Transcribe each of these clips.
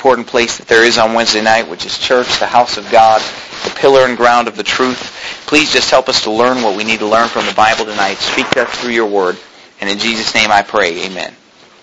important place that there is on Wednesday night, which is church, the house of God, the pillar and ground of the truth. Please just help us to learn what we need to learn from the Bible tonight. Speak to us through your word. And in Jesus' name I pray, amen.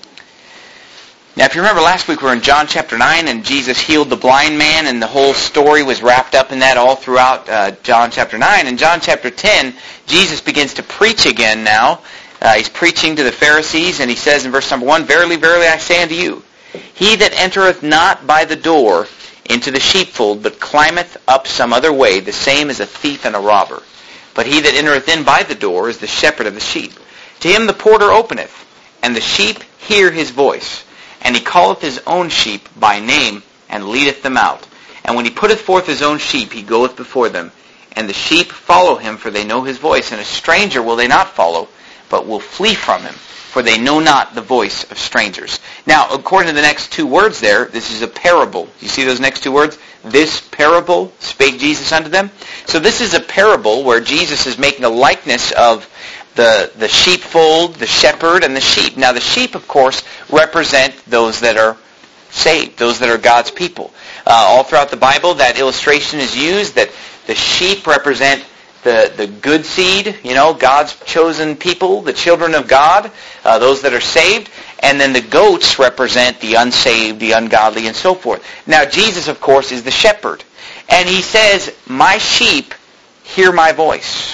Now, if you remember last week we were in John chapter 9, and Jesus healed the blind man, and the whole story was wrapped up in that all throughout John chapter 9. In John chapter 10, Jesus begins to preach again now. He's preaching to the Pharisees, and he says in verse number 1, "Verily, verily, I say unto you, he that entereth not by the door into the sheepfold, but climbeth up some other way, the same is a thief and a robber. But he that entereth in by the door is the shepherd of the sheep. To him the porter openeth, and the sheep hear his voice. And he calleth his own sheep by name, and leadeth them out. And when he putteth forth his own sheep, he goeth before them. And the sheep follow him, for they know his voice. And a stranger will they not follow, but will flee from him, for they know not the voice of strangers." Now, according to the next two words there, this is a parable. You see those next two words? "This parable spake Jesus unto them." So this is a parable where Jesus is making a likeness of the sheepfold, the shepherd, and the sheep. Now, the sheep, of course, represent those that are saved, those that are God's people. All throughout the Bible, that illustration is used, that the sheep represent the good seed, God's chosen people, the children of God, those that are saved, and then the goats represent the unsaved, the ungodly, and so forth. Now, Jesus, of course, is the shepherd. And he says, "My sheep hear my voice."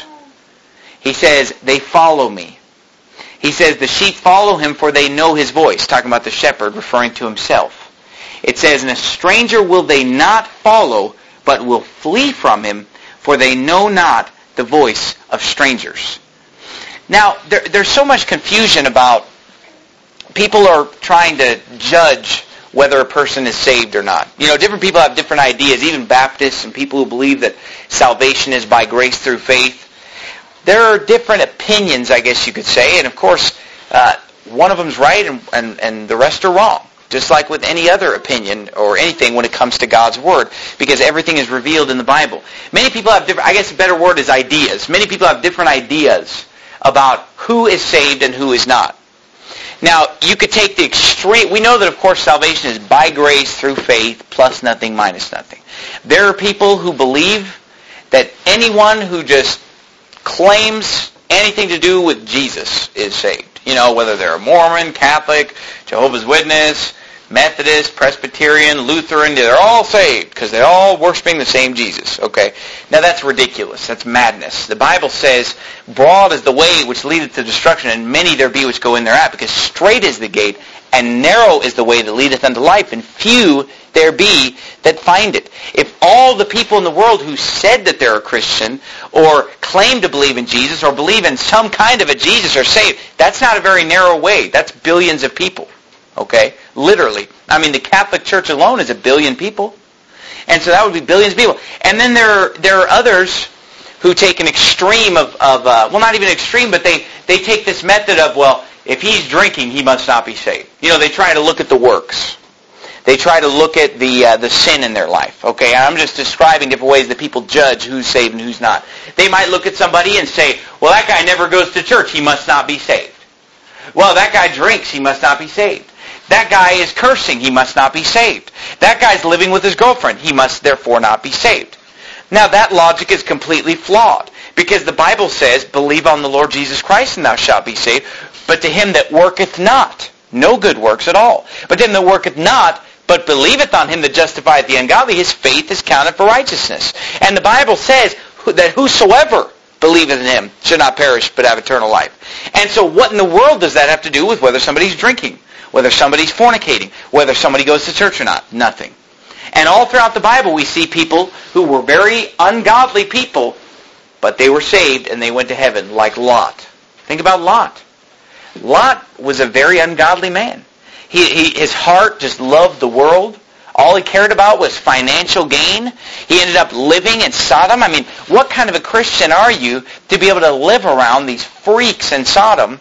He says, "They follow me." He says, "The sheep follow him, for they know his voice," talking about the shepherd, referring to himself. It says, "And a stranger will they not follow, but will flee from him, for they know not the voice of strangers." Now, there's so much confusion about people are trying to judge whether a person is saved or not. Different people have different ideas, even Baptists and people who believe that salvation is by grace through faith. There are different opinions, I guess you could say, and of course, one of them's right and the rest are wrong. Just like with any other opinion or anything when it comes to God's Word, because everything is revealed in the Bible. Many people have different, I guess a better word is ideas. Many people have different ideas about who is saved and who is not. Now, you could take the extreme, we know that of course salvation is by grace through faith, plus nothing, minus nothing. There are people who believe that anyone who just claims anything to do with Jesus is saved. Whether they're a Mormon, Catholic, Jehovah's Witness, Methodist, Presbyterian, Lutheran, they're all saved because they're all worshiping the same Jesus. Okay? Now that's ridiculous. That's madness. The Bible says, "Broad is the way which leadeth to destruction, and many there be which go in thereat, because strait is the gate, and narrow is the way that leadeth unto life, and few there be that find it." If all the people in the world who said that they're a Christian, or claim to believe in Jesus, or believe in some kind of a Jesus are saved, that's not a very narrow way. That's billions of people. Okay? Literally. I mean, the Catholic Church alone is 1 billion people. And so that would be billions of people. And then there are others who take an extreme well, not even extreme, but they take this method of, well, if he's drinking, he must not be saved. They try to look at the works. They try to look at the sin in their life. Okay, I'm just describing different ways that people judge who's saved and who's not. They might look at somebody and say, well, that guy never goes to church, he must not be saved. Well, that guy drinks, he must not be saved. That guy is cursing, he must not be saved. That guy's living with his girlfriend, he must therefore not be saved. Now that logic is completely flawed, because the Bible says, "Believe on the Lord Jesus Christ and thou shalt be saved, but to him that worketh not," no good works at all, "but to him that worketh not, but believeth on him that justifieth the ungodly, his faith is counted for righteousness." And the Bible says that whosoever believeth in him should not perish but have eternal life. And so what in the world does that have to do with whether somebody's drinking, whether somebody's fornicating, whether somebody goes to church or not? Nothing. And all throughout the Bible we see people who were very ungodly people, but they were saved and they went to heaven, like Lot. Think about Lot. Lot was a very ungodly man. His heart just loved the world. All he cared about was financial gain. He ended up living in Sodom. I mean, what kind of a Christian are you to be able to live around these freaks in Sodom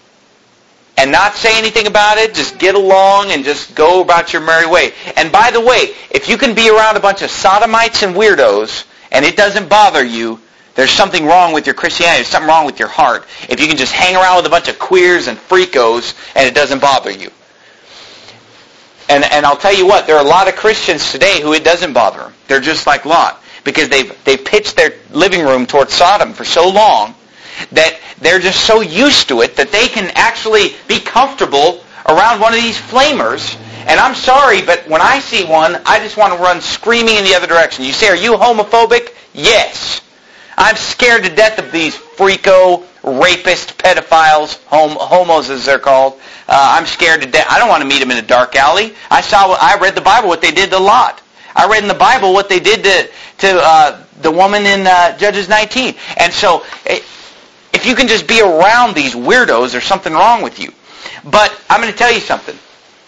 and not say anything about it, just get along and just go about your merry way? And by the way, if you can be around a bunch of sodomites and weirdos and it doesn't bother you, there's something wrong with your Christianity. There's something wrong with your heart. If you can just hang around with a bunch of queers and freakos and it doesn't bother you. And I'll tell you what, there are a lot of Christians today who it doesn't bother them. They're just like Lot, because they've pitched their living room towards Sodom for so long that they're just so used to it that they can actually be comfortable around one of these flamers. And I'm sorry, but when I see one, I just want to run screaming in the other direction. You say, are you homophobic? Yes. I'm scared to death of these freako, rapist, pedophiles, homos as they're called. I'm scared to death. I don't want to meet them in a dark alley. I read the Bible what they did to Lot. I read in the Bible what they did to the woman in Judges 19. And so, if you can just be around these weirdos, there's something wrong with you. But I'm going to tell you something.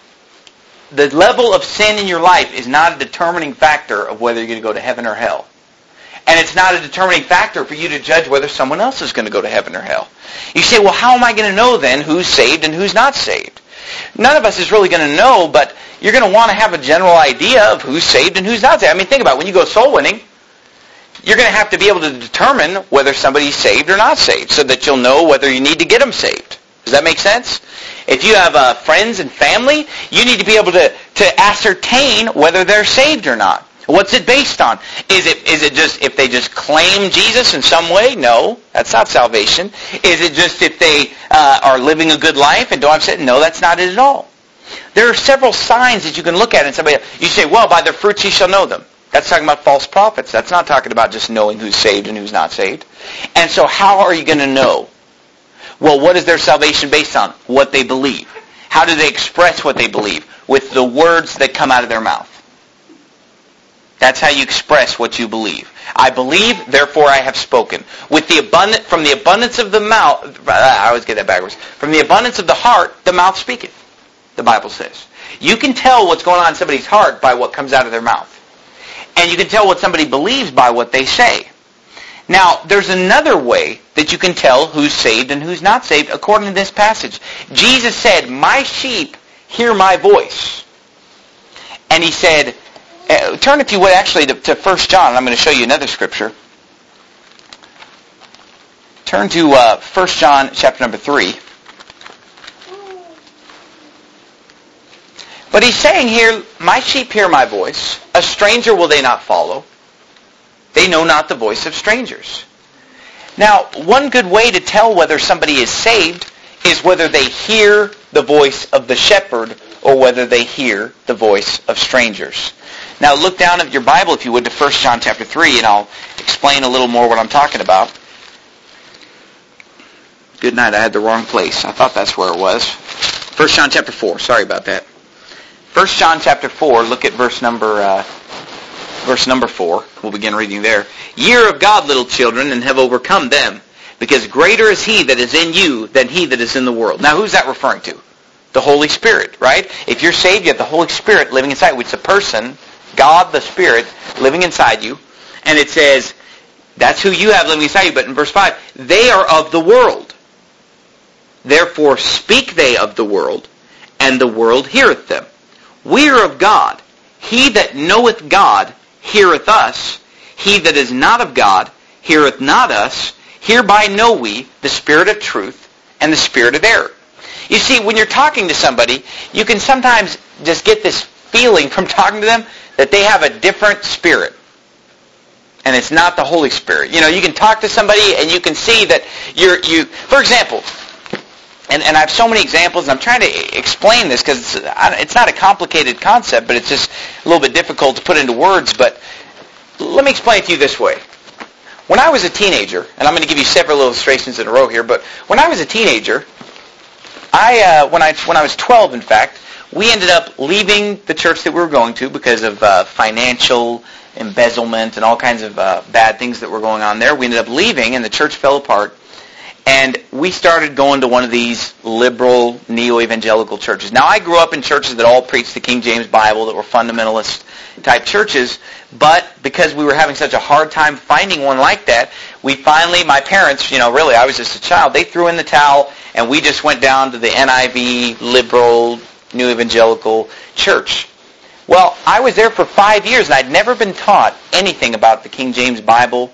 The level of sin in your life is not a determining factor of whether you're going to go to heaven or hell. And it's not a determining factor for you to judge whether someone else is going to go to heaven or hell. You say, well, how am I going to know then who's saved and who's not saved? None of us is really going to know, but you're going to want to have a general idea of who's saved and who's not saved. I mean, think about it. When you go soul winning, you're going to have to be able to determine whether somebody's saved or not saved so that you'll know whether you need to get them saved. Does that make sense? If you have friends and family, you need to be able to ascertain whether they're saved or not. What's it based on? Is it just if they just claim Jesus in some way? No, that's not salvation. Is it just if they are living a good life and don't have sin? No, that's not it at all. There are several signs that you can look at in somebody. You say, well, by their fruits ye shall know them. That's talking about false prophets. That's not talking about just knowing who's saved and who's not saved. And so how are you going to know? Well, what is their salvation based on? What they believe. How do they express what they believe? With the words that come out of their mouth. That's how you express what you believe. I believe, therefore I have spoken. From the abundance of the mouth, I always get that backwards. From the abundance of the heart, the mouth speaketh, the Bible says. You can tell what's going on in somebody's heart by what comes out of their mouth. And you can tell what somebody believes by what they say. Now, there's another way that you can tell who's saved and who's not saved according to this passage. Jesus said, my sheep hear my voice. And he said, turn if you would actually to 1 John. I'm going to show you another scripture. Turn to 1 John chapter number 3. But he's saying here, my sheep hear my voice. A stranger will they not follow. They know not the voice of strangers. Now, one good way to tell whether somebody is saved is whether they hear the voice of the shepherd or whether they hear the voice of strangers. Now, look down at your Bible, if you would, to 1 John chapter 3, and I'll explain a little more what I'm talking about. Good night, I had the wrong place. I thought that's where it was. 1 John chapter 4, sorry about that. 1 John chapter 4, look at verse number 4. We'll begin reading there. Ye are of God, little children, and have overcome them, because greater is he that is in you than he that is in the world. Now, who's that referring to? The Holy Spirit, right? If you're saved, you have the Holy Spirit living inside you, which is a person, God the Spirit, living inside you. And it says, that's who you have living inside you. But in verse 5, they are of the world. Therefore speak they of the world, and the world heareth them. We are of God. He that knoweth God heareth us. He that is not of God heareth not us. Hereby know we the spirit of truth and the spirit of error. You see, when you're talking to somebody, you can sometimes just get this feeling from talking to them that they have a different spirit. And it's not the Holy Spirit. You know, you can talk to somebody and you can see that you for example, and I have so many examples, and I'm trying to explain this because it's not a complicated concept, but it's just a little bit difficult to put into words. But let me explain it to you this way. When I was a teenager, and I'm going to give you several illustrations in a row here, but when I was a teenager, when I was 12, in fact, we ended up leaving the church that we were going to because of financial embezzlement and all kinds of bad things that were going on there. We ended up leaving, and the church fell apart. And we started going to one of these liberal, neo-evangelical churches. Now, I grew up in churches that all preached the King James Bible, that were fundamentalist-type churches, but because we were having such a hard time finding one like that, we finally, my parents, really, I was just a child, they threw in the towel, and we just went down to the NIV, liberal, new evangelical church. Well, I was there for 5 years, and I'd never been taught anything about the King James Bible,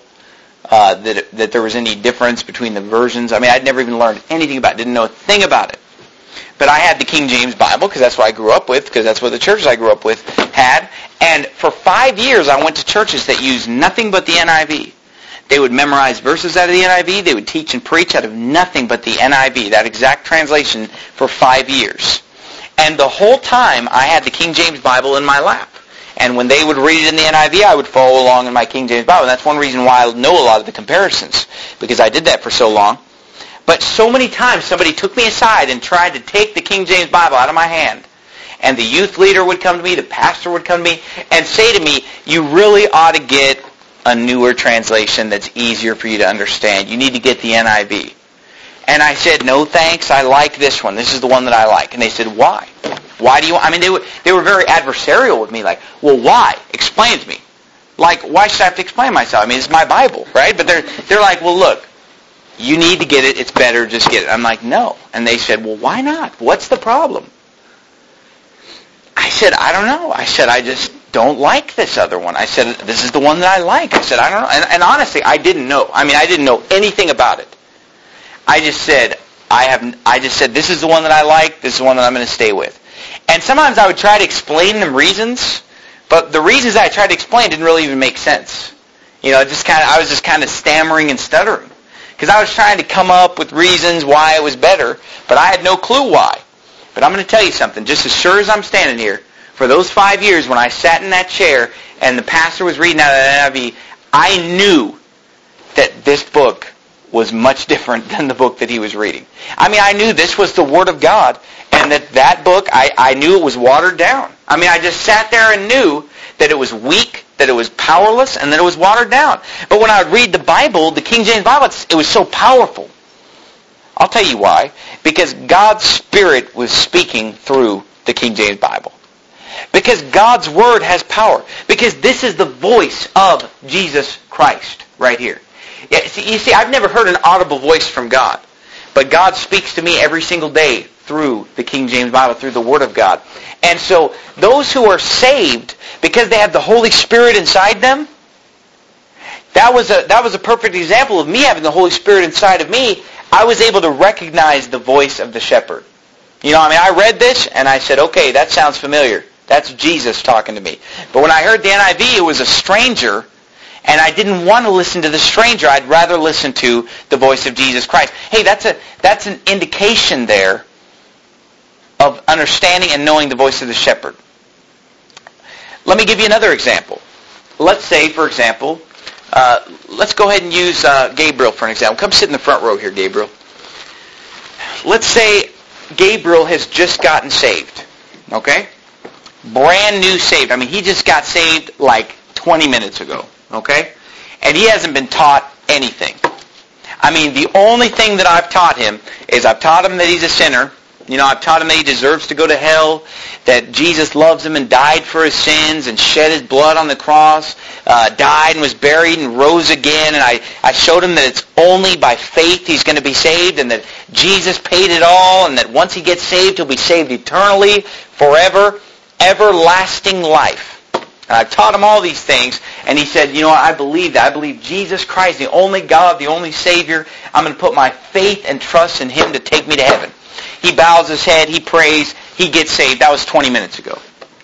that there was any difference between the versions. I mean, I'd never even learned anything about it, didn't know a thing about it. But I had the King James Bible because that's what I grew up with, because that's what the churches I grew up with had. And for 5 years I went to churches that used nothing but the NIV. They would memorize verses out of the NIV. They would teach and preach out of nothing but the NIV, that exact translation, for 5 years. And the whole time I had the King James Bible in my lap. And when they would read it in the NIV, I would follow along in my King James Bible. And that's one reason why I know a lot of the comparisons, because I did that for so long. But so many times somebody took me aside and tried to take the King James Bible out of my hand. And the youth leader would come to me, the pastor would come to me, and say to me, you really ought to get a newer translation that's easier for you to understand. You need to get the NIV. And I said, no thanks, I like this one. This is the one that I like. And they said, why? Why do you... I mean, they were very adversarial with me, like, well, why? Explain to me. Like, why should I have to explain myself? I mean, it's my Bible, right? But they're like, well, look, you need to get it. It's better. Just get it. I'm like, no. And they said, well, why not? What's the problem? I said, I don't know. I said, I just don't like this other one. I said, this is the one that I like. I said, I don't know. And honestly, I didn't know. I mean, I didn't know anything about it. I just said, this is the one that I like. This is the one that I'm going to stay with. And sometimes I would try to explain them reasons, but the reasons I tried to explain didn't really even make sense. You know, I was just kind of stammering and stuttering. Because I was trying to come up with reasons why it was better, but I had no clue why. But I'm going to tell you something. Just as sure as I'm standing here, for those 5 years when I sat in that chair and the pastor was reading out of the NIV, I knew that this book was much different than the book that he was reading. I mean, I knew this was the Word of God, and that book, I knew it was watered down. I mean, I just sat there and knew that it was weak, that it was powerless, and that it was watered down. But when I would read the Bible, the King James Bible, it was so powerful. I'll tell you why. Because God's Spirit was speaking through the King James Bible. Because God's Word has power. Because this is the voice of Jesus Christ right here. Yeah, you see, I've never heard an audible voice from God. But God speaks to me every single day through the King James Bible, through the Word of God. And so those who are saved, because they have the Holy Spirit inside them, that was a perfect example of me having the Holy Spirit inside of me. I was able to recognize the voice of the shepherd. You know, I mean, I read this and I said, okay, that sounds familiar. That's Jesus talking to me. But when I heard the NIV, it was a stranger, and I didn't want to listen to the stranger. I'd rather listen to the voice of Jesus Christ. Hey, that's an indication there of understanding and knowing the voice of the shepherd. Let me give you another example. Let's say, for example, let's go ahead and use Gabriel for an example. Come sit in the front row here, Gabriel. Let's say Gabriel has just gotten saved. Okay? Brand new saved. I mean, he just got saved like 20 minutes ago. Okay? And he hasn't been taught anything. I mean, the only thing that I've taught him is I've taught him that he's a sinner. You know, I've taught him that he deserves to go to hell, that Jesus loves him and died for his sins and shed his blood on the cross, died and was buried and rose again. And I showed him that it's only by faith he's going to be saved, and that Jesus paid it all, and that once he gets saved, he'll be saved eternally, forever, everlasting life. And I've taught him all these things, and he said, you know, I believe that. I believe Jesus Christ, the only God, the only Savior. I'm going to put my faith and trust in him to take me to heaven. He bows his head, he prays, he gets saved. That was 20 minutes ago.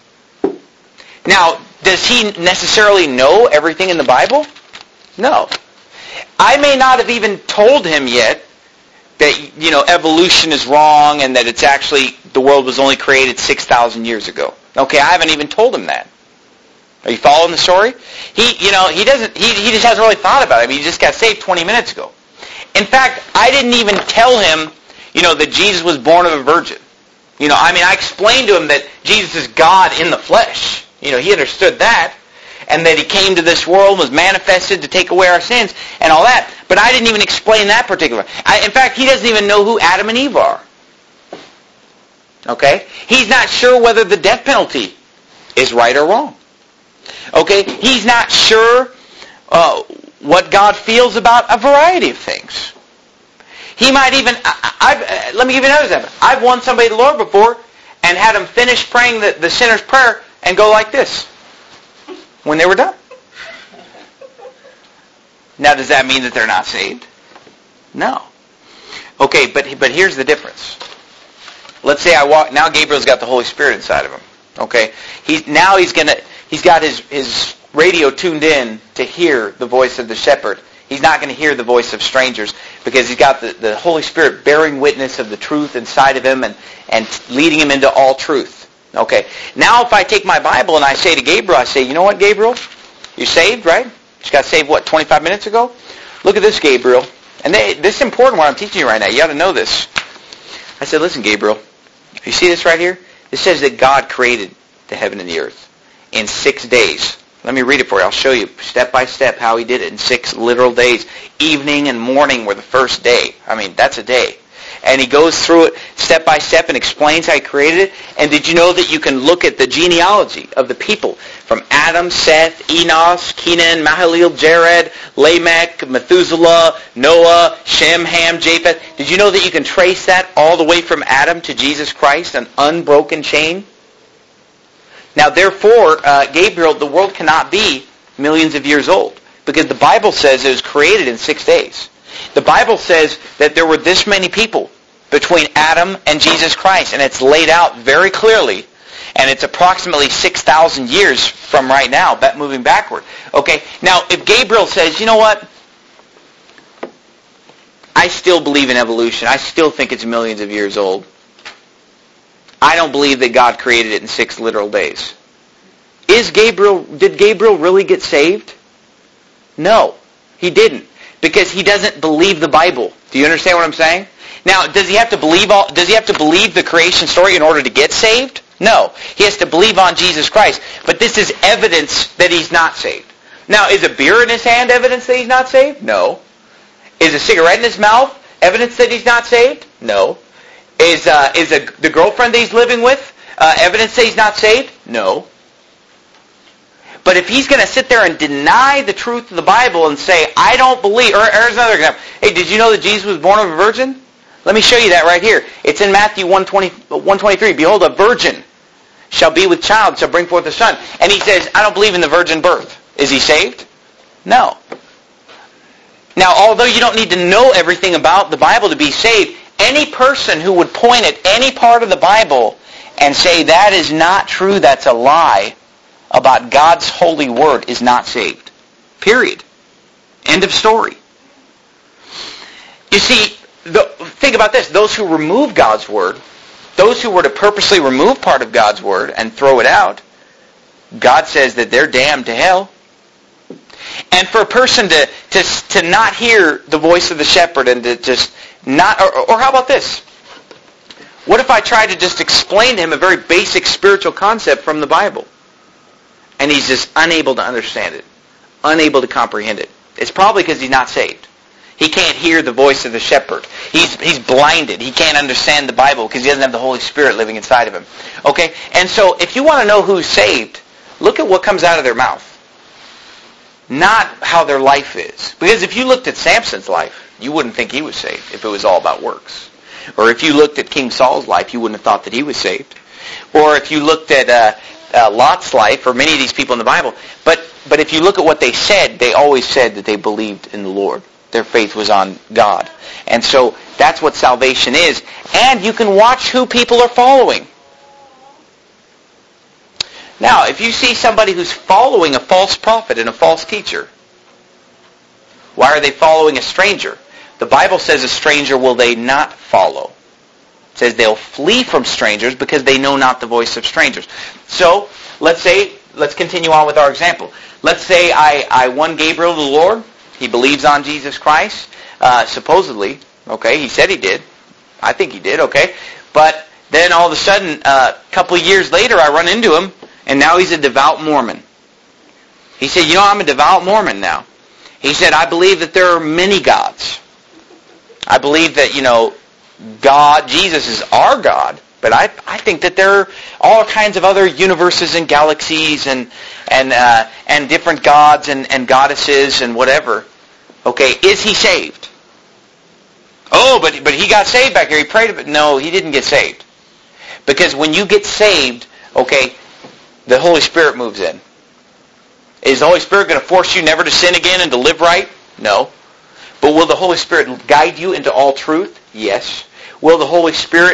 Now, does he necessarily know everything in the Bible? No. I may not have even told him yet that, you know, evolution is wrong and that it's actually, the world was only created 6,000 years ago. Okay, I haven't even told him that. Are you following the story? He just hasn't really thought about it. I mean, he just got saved 20 minutes ago. In fact, I didn't even tell him, you know, that Jesus was born of a virgin. You know, I mean, I explained to him that Jesus is God in the flesh. You know, he understood that. And that he came to this world and was manifested to take away our sins and all that. But I didn't even explain that particular. In fact, he doesn't even know who Adam and Eve are. Okay? He's not sure whether the death penalty is right or wrong. Okay? He's not sure what God feels about a variety of things. He might even... let me give you another example. I've won somebody to the Lord before and had them finish praying the sinner's prayer and go like this when they were done. Now, does that mean that they're not saved? No. Okay, but here's the difference. let's say now Gabriel's got the Holy Spirit inside of him. Okay? He's got his radio tuned in to hear the voice of the shepherd. He's not going to hear the voice of strangers because he's got the Holy Spirit bearing witness of the truth inside of him and leading him into all truth. Okay. Now if I take my Bible and I say to Gabriel, I say, you know what, Gabriel? You're saved, right? You got saved, 25 minutes ago? Look at this, Gabriel. And this is important what I'm teaching you right now. You ought to know this. I said, listen, Gabriel, if you see this right here, it says that God created the heaven and the earth in 6 days. Let me read it for you. I'll show you step by step how he did it in 6 literal days. Evening and morning were the first day. I mean, that's a day. And he goes through it step by step and explains how he created it. And did you know that you can look at the genealogy of the people from Adam, Seth, Enos, Kenan, Mahalalel, Jared, Lamech, Methuselah, Noah, Shem, Ham, Japheth? Did you know that you can trace that all the way from Adam to Jesus Christ, an unbroken chain? Now, therefore, Gabriel, the world cannot be millions of years old because the Bible says it was created in 6 days. The Bible says that there were this many people between Adam and Jesus Christ, and it's laid out very clearly, and it's approximately 6,000 years from right now, moving backward. Okay, now if Gabriel says, you know what, I still believe in evolution, I still think it's millions of years old, I don't believe that God created it in 6 literal days. Did Gabriel really get saved? No, he didn't. Because he doesn't believe the Bible. Do you understand what I'm saying? Now, does he have to believe the creation story in order to get saved? No. He has to believe on Jesus Christ. But this is evidence that he's not saved. Now, is a beer in his hand evidence that he's not saved? No. Is a cigarette in his mouth evidence that he's not saved? No. Is the girlfriend that he's living with evidence that he's not saved? No. But if he's going to sit there and deny the truth of the Bible and say, I don't believe, or here's another example. Hey, did you know that Jesus was born of a virgin? Let me show you that right here. It's in Matthew 1:23. Behold, a virgin shall be with child, shall bring forth a son. And he says, I don't believe in the virgin birth. Is he saved? No. Now, although you don't need to know everything about the Bible to be saved, any person who would point at any part of the Bible and say that is not true, that's a lie, about God's holy word is not saved. Period. End of story. You see, think about this. Those who remove God's word, those who were to purposely remove part of God's word and throw it out, God says that they're damned to hell. And for a person to not hear the voice of the shepherd and to just not, or how about this? What if I try to just explain to him a very basic spiritual concept from the Bible? And he's just unable to understand it, unable to comprehend it. It's probably because he's not saved. He can't hear the voice of the shepherd. He's blinded. He can't understand the Bible because he doesn't have the Holy Spirit living inside of him. Okay? And so if you want to know who's saved, look at what comes out of their mouth. Not how their life is. Because if you looked at Samson's life, you wouldn't think he was saved if it was all about works. Or if you looked at King Saul's life, you wouldn't have thought that he was saved. Or if you looked at Lot's life, or many of these people in the Bible. But if you look at what they said, they always said that they believed in the Lord. Their faith was on God. And so that's what salvation is. And you can watch who people are following. Now, if you see somebody who's following a false prophet and a false teacher, why are they following a stranger? The Bible says a stranger will they not follow. It says they'll flee from strangers because they know not the voice of strangers. So, let's continue on with our example. Let's say I won Gabriel to the Lord. He believes on Jesus Christ, supposedly. Okay, he said he did. I think he did, okay. But then all of a sudden, a couple of years later, I run into him, and now he's a devout Mormon. He said, you know, I'm a devout Mormon now. He said, I believe that there are many gods. I believe that, God, Jesus is our God, but I think that there are all kinds of other universes and galaxies and different gods and goddesses and whatever. Okay, is he saved? Oh, but he got saved back here. He prayed, but no, he didn't get saved. Because when you get saved, okay, the Holy Spirit moves in. Is the Holy Spirit going to force you never to sin again and to live right? No. But will the Holy Spirit guide you into all truth? Yes. Will the Holy Spirit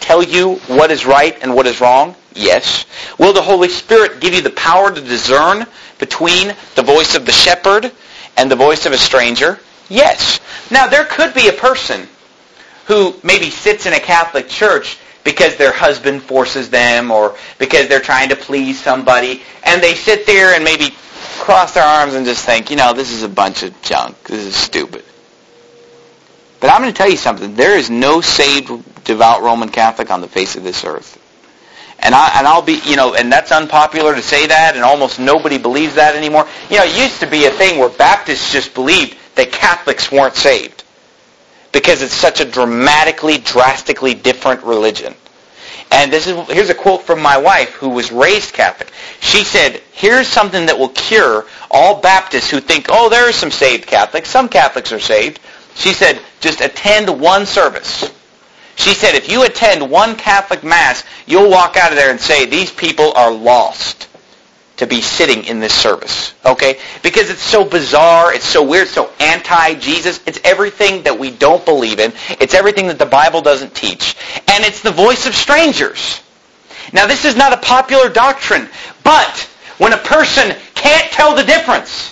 tell you what is right and what is wrong? Yes. Will the Holy Spirit give you the power to discern between the voice of the shepherd and the voice of a stranger? Yes. Now, there could be a person who maybe sits in a Catholic church because their husband forces them or because they're trying to please somebody, and they sit there and maybe cross their arms and just think, this is a bunch of junk. This is stupid. But I'm going to tell you something. There is no saved, devout Roman Catholic on the face of this earth. And I'll be, and that's unpopular to say that, and almost nobody believes that anymore. It used to be a thing where Baptists just believed that Catholics weren't saved because it's such a drastically different religion. And here's a quote from my wife, who was raised Catholic. She said, here's something that will cure all Baptists who think, there are some saved Catholics. Some Catholics are saved. She said, just attend one service. She said, if you attend one Catholic Mass, you'll walk out of there and say, these people are lost to be sitting in this service. Okay? Because it's so bizarre, it's so weird, so anti-Jesus. It's everything that we don't believe in. It's everything that the Bible doesn't teach. And it's the voice of strangers. Now, this is not a popular doctrine, but when a person can't tell the difference,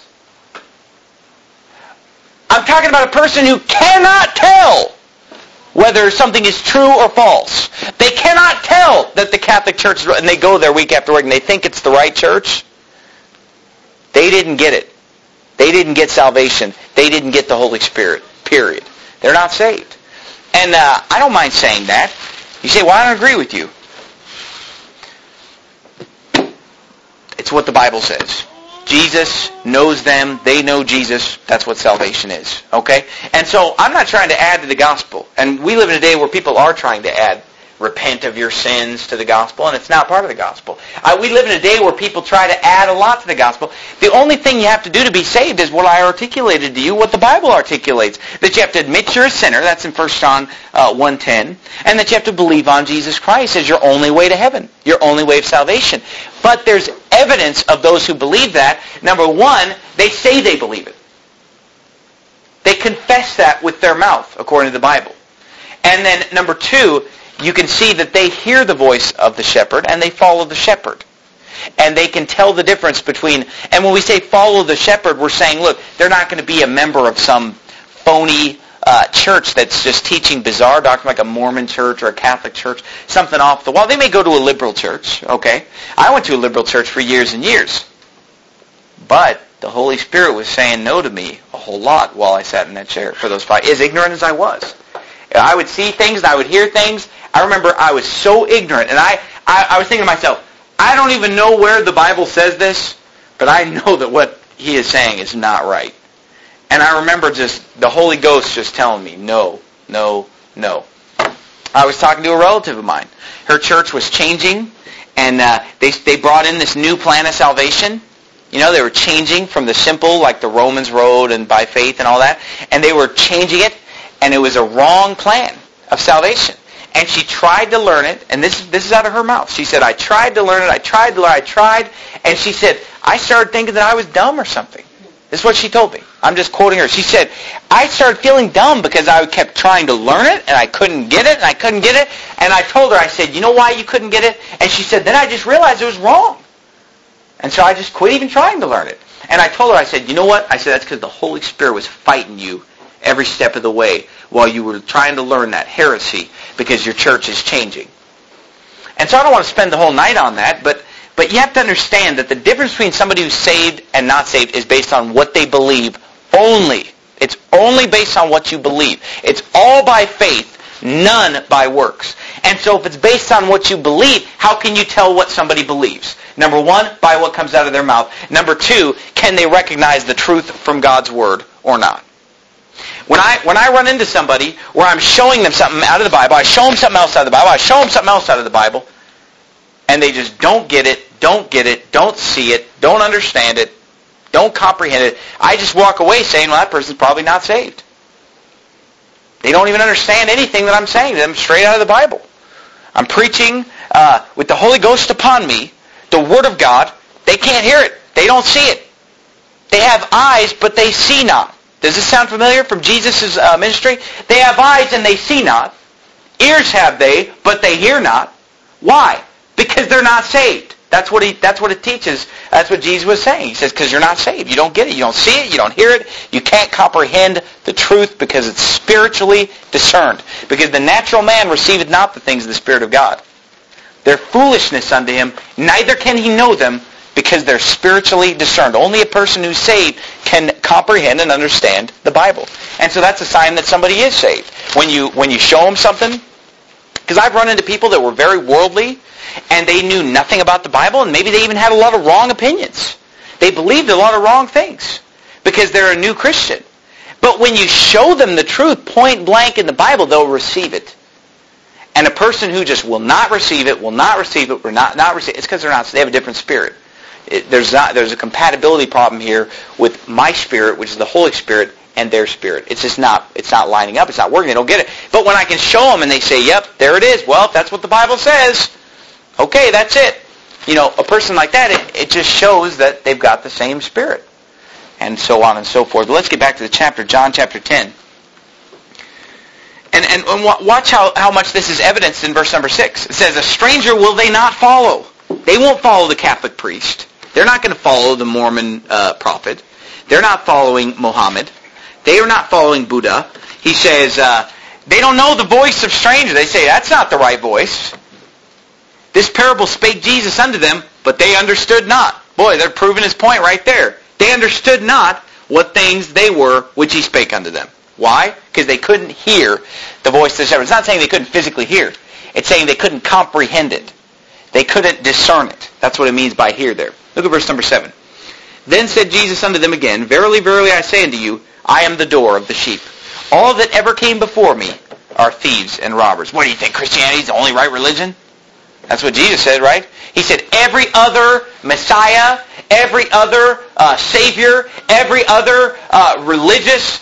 I'm talking about a person who cannot tell whether something is true or false. They cannot tell that the Catholic Church is right, and they go there week after week and they think it's the right church. They didn't get it. They didn't get salvation. They didn't get the Holy Spirit, period. They're not saved. And I don't mind saying that. You say, well, I don't agree with you. It's what the Bible says. Jesus knows them. They know Jesus. That's what salvation is. Okay? And so I'm not trying to add to the gospel. And we live in a day where people are trying to add repent of your sins to the gospel, and it's not part of the gospel. We live in a day where people try to add a lot to the gospel. The only thing you have to do to be saved is what I articulated to you, what the Bible articulates. That you have to admit you're a sinner. That's in 1 John 1:10. And that you have to believe on Jesus Christ as your only way to heaven, your only way of salvation. But there's evidence of those who believe that. Number one, they say they believe it. They confess that with their mouth, according to the Bible. And then number two, you can see that they hear the voice of the shepherd and they follow the shepherd. And they can tell the difference between, and when we say follow the shepherd, we're saying, look, they're not going to be a member of some phony church that's just teaching bizarre doctrine like a Mormon church or a Catholic church, something off the wall. They may go to a liberal church, okay? I went to a liberal church for years and years. But the Holy Spirit was saying no to me a whole lot while I sat in that chair for those 5 years, as ignorant as I was. I would see things and I would hear things. I remember I was so ignorant, and I was thinking to myself, I don't even know where the Bible says this, but I know that what he is saying is not right. And I remember just the Holy Ghost just telling me, no, no, no. I was talking to a relative of mine. Her church was changing, and they brought in this new plan of salvation. They were changing from the simple, like the Romans road and by faith and all that, and they were changing it, and it was a wrong plan of salvation. And she tried to learn it, and this is out of her mouth. She said, I tried to learn it, I tried, and she said, I started thinking that I was dumb or something. This is what she told me. I'm just quoting her. She said, I started feeling dumb because I kept trying to learn it, and I couldn't get it, and I told her, I said, you know why you couldn't get it? And she said, then I just realized it was wrong. And so I just quit even trying to learn it. And I told her, I said, you know what? I said, that's because the Holy Spirit was fighting you every step of the way while you were trying to learn that heresy because your church is changing. And so I don't want to spend the whole night on that, but you have to understand that the difference between somebody who's saved and not saved is based on what they believe only. It's only based on what you believe. It's all by faith, none by works. And so if it's based on what you believe, how can you tell what somebody believes? Number one, by what comes out of their mouth. Number two, can they recognize the truth from God's Word or not? When I run into somebody where I'm showing them something out of the Bible, I show them something else out of the Bible, I show them something else out of the Bible, and they just don't get it, don't see it, don't understand it, don't comprehend it, I just walk away saying, well, that person's probably not saved. They don't even understand anything that I'm saying to them straight out of the Bible. I'm preaching with the Holy Ghost upon me, the Word of God. They can't hear it. They don't see it. They have eyes, but they see not. Does this sound familiar from Jesus' ministry? They have eyes and they see not, Ears have they, but they hear not. Why? Because they're not saved. That's what it teaches. That's what Jesus was saying. He says, because you're not saved. You don't get it. You don't see it. You don't hear it. You can't comprehend the truth because it's spiritually discerned. Because the natural man receiveth not the things of the Spirit of God. They're foolishness unto him. Neither can he know them because they're spiritually discerned. Only a person who's saved can comprehend and understand the Bible. And so that's a sign that somebody is saved. When you show them something, because I've run into people that were very worldly, and they knew nothing about the Bible, and maybe they even had a lot of wrong opinions. They believed a lot of wrong things because they're a new Christian. But when you show them the truth point blank in the Bible, they'll receive it. And a person who just will not receive it, will not receive it, it's because they have a different spirit. There's a compatibility problem here with my spirit, which is the Holy Spirit, and their spirit. It's not lining up. It's not working. They don't get it. But when I can show them and they say, yep, there it is. Well, if that's what the Bible says, okay, that's it. A person like that, it just shows that they've got the same spirit. And so on and so forth. But let's get back to the chapter, John chapter 10. And watch how much this is evidenced in verse number 6. It says, a stranger will they not follow. They won't follow the Catholic priest. They're not going to follow the Mormon prophet. They're not following Muhammad. They are not following Buddha. He says, they don't know the voice of strangers. They say, that's not the right voice. This parable spake Jesus unto them, but they understood not. Boy, they're proving his point right there. They understood not what things they were which he spake unto them. Why? Because they couldn't hear the voice of the shepherd. It's not saying they couldn't physically hear. It's saying they couldn't comprehend it. They couldn't discern it. That's what it means by hear there. Look at verse number 7. Then said Jesus unto them again, verily, verily, I say unto you, I am the door of the sheep. All that ever came before me are thieves and robbers. What do you think? Christianity is the only right religion? That's what Jesus said, right? He said every other Messiah, every other Savior, every other religious,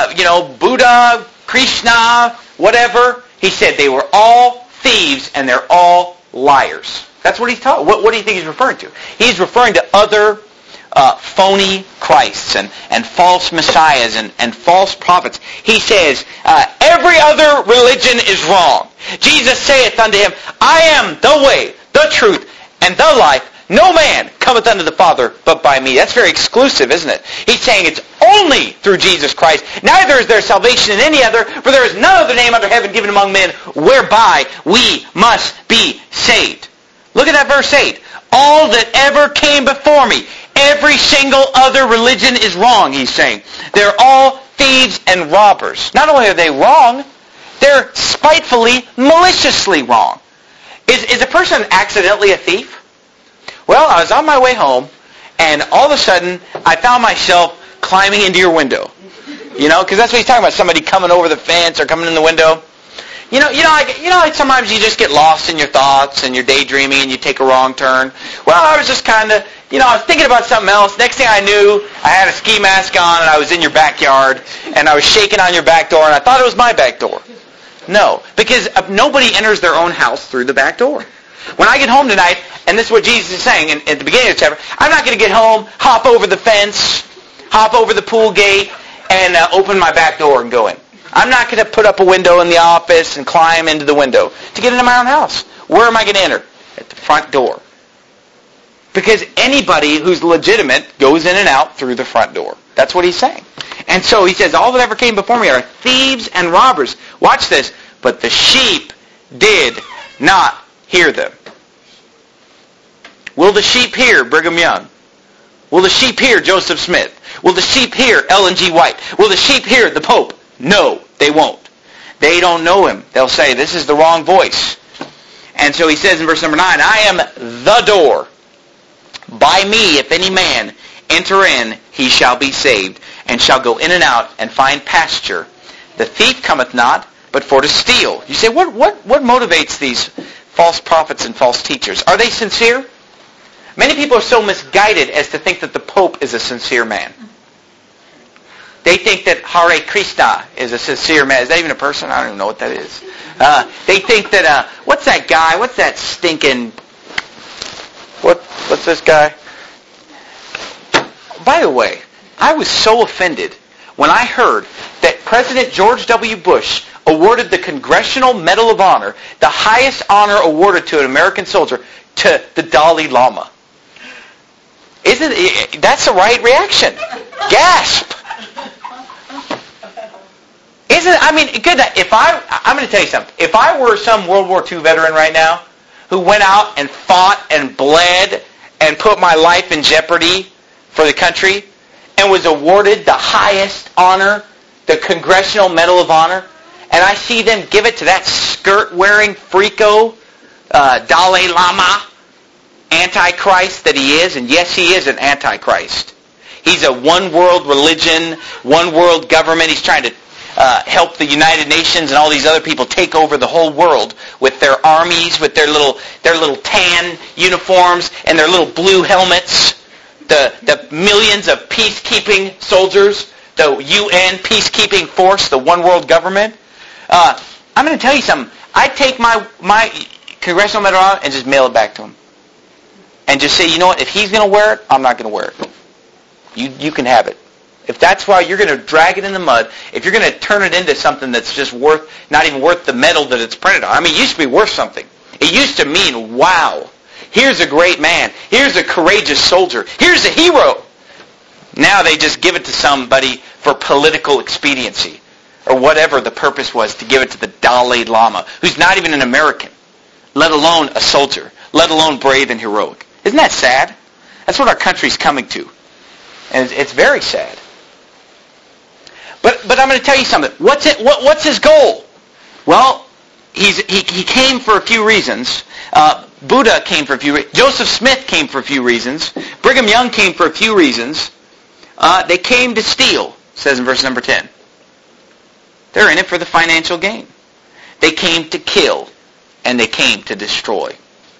Buddha, Krishna, whatever, he said they were all thieves and they're all liars. That's what he's talking. What do you think he's referring to? He's referring to other phony Christs and false messiahs and false prophets. He says, every other religion is wrong. Jesus saith unto him, I am the way, the truth, and the life. No man cometh unto the Father but by me. That's very exclusive, isn't it? He's saying it's only through Jesus Christ. Neither is there salvation in any other, for there is none other name under heaven given among men whereby we must be saved. Look at that verse 8. All that ever came before me. Every single other religion is wrong, he's saying. They're all thieves and robbers. Not only are they wrong, they're spitefully, maliciously wrong. Is a person accidentally a thief? Well, I was on my way home, and all of a sudden, I found myself climbing into your window. Because that's what he's talking about, somebody coming over the fence or coming in the window. Like sometimes you just get lost in your thoughts and you're daydreaming and you take a wrong turn. Well, I was just kind of, I was thinking about something else. Next thing I knew, I had a ski mask on and I was in your backyard and I was shaking on your back door and I thought it was my back door. No, because nobody enters their own house through the back door. When I get home tonight, and this is what Jesus is saying at the beginning of the chapter, I'm not going to get home, hop over the fence, hop over the pool gate, and open my back door and go in. I'm not going to put up a window in the office and climb into the window to get into my own house. Where am I going to enter? At the front door. Because anybody who's legitimate goes in and out through the front door. That's what he's saying. And so he says, all that ever came before me are thieves and robbers. Watch this. But the sheep did not hear them. Will the sheep hear Brigham Young? Will the sheep hear Joseph Smith? Will the sheep hear Ellen G. White? Will the sheep hear the Pope? No, they won't. They don't know him. They'll say, this is the wrong voice. And so he says in verse number 9, I am the door. By me, if any man enter in, he shall be saved, and shall go in and out and find pasture. The thief cometh not, but for to steal. You say, what motivates these false prophets and false teachers? Are they sincere? Many people are so misguided as to think that the Pope is a sincere man. They think that Hare Krishna is a sincere man. Is that even a person? I don't even know what that is. They think that, what's that guy? What's that stinking... What's this guy? By the way, I was so offended when I heard that President George W. Bush awarded the Congressional Medal of Honor, the highest honor awarded to an American soldier, to the Dalai Lama. That's the right reaction. Gasp. I'm going to tell you something. If I were some World War II veteran right now who went out and fought and bled and put my life in jeopardy for the country and was awarded the highest honor, the Congressional Medal of Honor, and I see them give it to that skirt-wearing freako, Dalai Lama, Antichrist that he is, and yes, he is an Antichrist. He's a one-world religion, one-world government. He's trying to help the United Nations and all these other people take over the whole world with their armies, with their little tan uniforms and their little blue helmets. The millions of peacekeeping soldiers, the UN peacekeeping force, the one-world government. I'm going to tell you something. I'd take my Congressional Medal of Honor and just mail it back to him. And just say, you know what, if he's going to wear it, I'm not going to wear it. You can have it. If that's why you're going to drag it in the mud, if you're going to turn it into something that's just not even worth the medal that it's printed on. I mean, it used to be worth something. It used to mean, wow, here's a great man. Here's a courageous soldier. Here's a hero. Now they just give it to somebody for political expediency or whatever the purpose was to give it to the Dalai Lama, who's not even an American, let alone a soldier, let alone brave and heroic. Isn't that sad? That's what our country's coming to. And it's very sad. But I'm going to tell you something. What's his goal? Well, he came for a few reasons. Buddha came for a few reasons. Joseph Smith came for a few reasons. Brigham Young came for a few reasons. They came to steal, says in verse number 10. They're in it for the financial gain. They came to kill, and they came to destroy.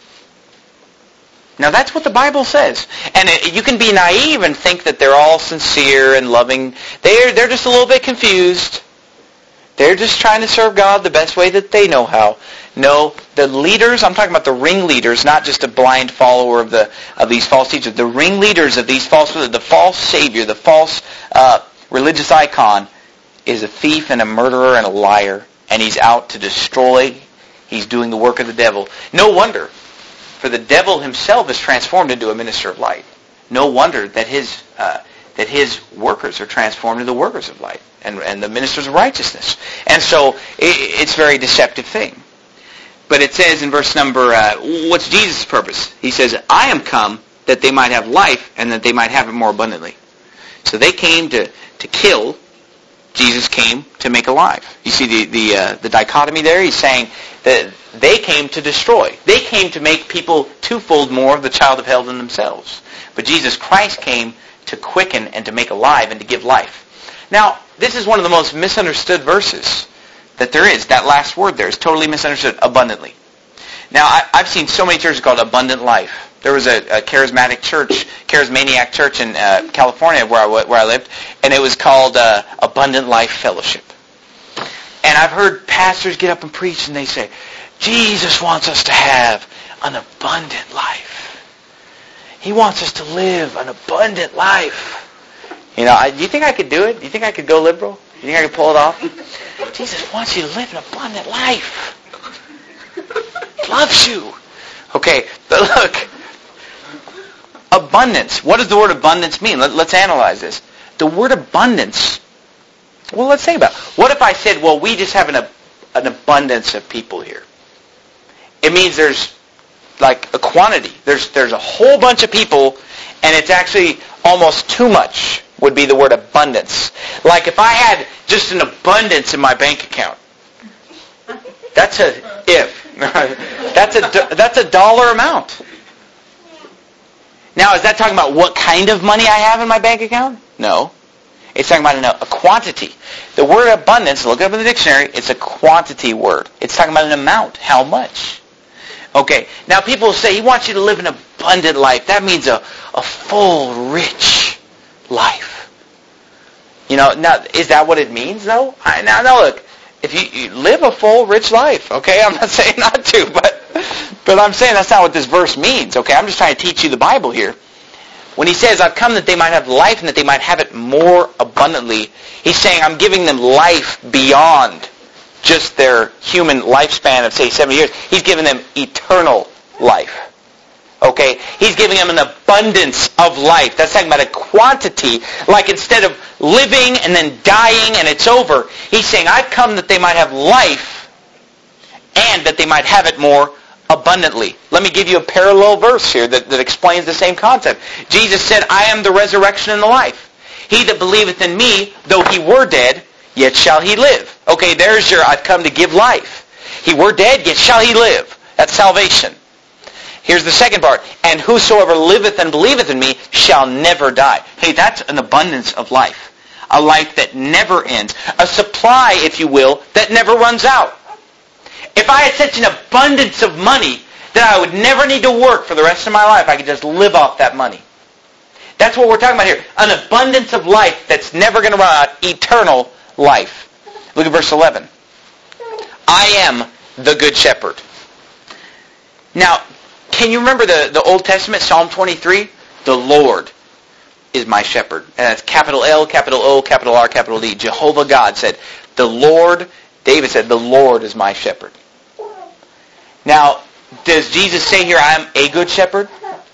Now that's what the Bible says. And you can be naive and think that they're all sincere and loving. They're just a little bit confused. They're just trying to serve God the best way that they know how. No, the leaders, I'm talking about the ringleaders, not just a blind follower of these false teachers. The ringleaders of these the false savior, the false religious icon, is a thief and a murderer and a liar. And he's out to destroy. He's doing the work of the devil. No wonder. For the devil himself is transformed into a minister of light. No wonder that his workers are transformed into the workers of light and the ministers of righteousness. And so it's a very deceptive thing. But it says in verse number, what's Jesus' purpose? He says, I am come that they might have life and that they might have it more abundantly. So they came to kill. Jesus came to make alive. You see the dichotomy there? He's saying that they came to destroy. They came to make people twofold more of the child of hell than themselves. But Jesus Christ came to quicken and to make alive and to give life. Now, this is one of the most misunderstood verses that there is. That last word there is totally misunderstood, abundantly. Now, I've seen so many churches called Abundant Life. There was a charismatic church, charismaniac church in California where I lived, and it was called Abundant Life Fellowship. And I've heard pastors get up and preach, and they say, Jesus wants us to have an abundant life. He wants us to live an abundant life. You know, do you think I could do it? Do you think I could go liberal? Do you think I could pull it off? Jesus wants you to live an abundant life. He loves you. Okay, but look. Abundance. What does the word abundance mean? Let's analyze this. The word abundance, well, let's think about it. What if I said, well, we just have an abundance of people here? It means there's like a quantity. There's a whole bunch of people, and it's actually almost too much would be the word abundance. Like if I had just an abundance in my bank account. That's that's a dollar amount. Now, is that talking about what kind of money I have in my bank account? No. It's talking about a quantity. The word abundance, look it up in the dictionary, it's a quantity word. It's talking about an amount. How much? Okay. Now, people say, he wants you to live an abundant life. That means a full, rich life. You know, now, is that what it means, though? Now, look, if you live a full, rich life, okay? I'm not saying not to, but I'm saying that's not what this verse means, okay? I'm just trying to teach you the Bible here. When he says, I've come that they might have life and that they might have it more abundantly, he's saying, I'm giving them life beyond just their human lifespan of, say, 70 years. He's given them eternal life. Okay? He's giving them an abundance of life. That's talking about a quantity. Like instead of living and then dying and it's over, he's saying, I've come that they might have life and that they might have it more abundantly. Let me give you a parallel verse here that explains the same concept. Jesus said, I am the resurrection and the life. He that believeth in me, though he were dead, yet shall he live. Okay, there's your, I've come to give life. He were dead, yet shall he live. That's salvation. Here's the second part. And whosoever liveth and believeth in me shall never die. Hey, that's an abundance of life. A life that never ends. A supply, if you will, that never runs out. If I had such an abundance of money that I would never need to work for the rest of my life, I could just live off that money. That's what we're talking about here. An abundance of life that's never going to run out. Eternal life. Look at verse 11. I am the good shepherd. Now, can you remember the Old Testament, Psalm 23? The Lord is my shepherd. And that's capital L, capital O, capital R, capital D. Jehovah God said, the Lord, David said, the Lord is my shepherd. Now, does Jesus say here, I am a good shepherd?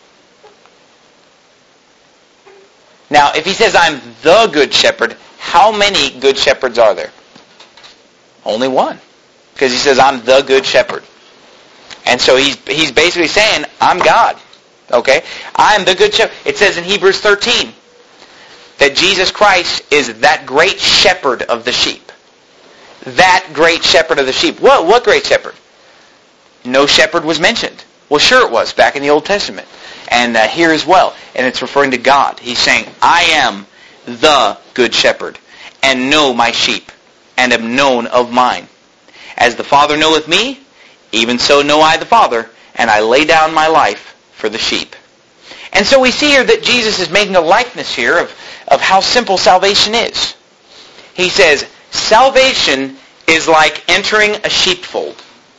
Now, if he says I'm the good shepherd, how many good shepherds are there? Only one. Because he says I'm the good shepherd. And so he's basically saying, I'm God. Okay? I'm the good shepherd. It says in Hebrews 13 that Jesus Christ is that great shepherd of the sheep. That great shepherd of the sheep. What great shepherd? No shepherd was mentioned. Well, sure it was back in the Old Testament. And here as well. And it's referring to God. He's saying, I am the good shepherd, and know my sheep, and am known of mine. As the Father knoweth me, even so know I the Father, and I lay down my life for the sheep. And so we see here that Jesus is making a likeness here of how simple salvation is. He says, salvation is like entering a sheepfold.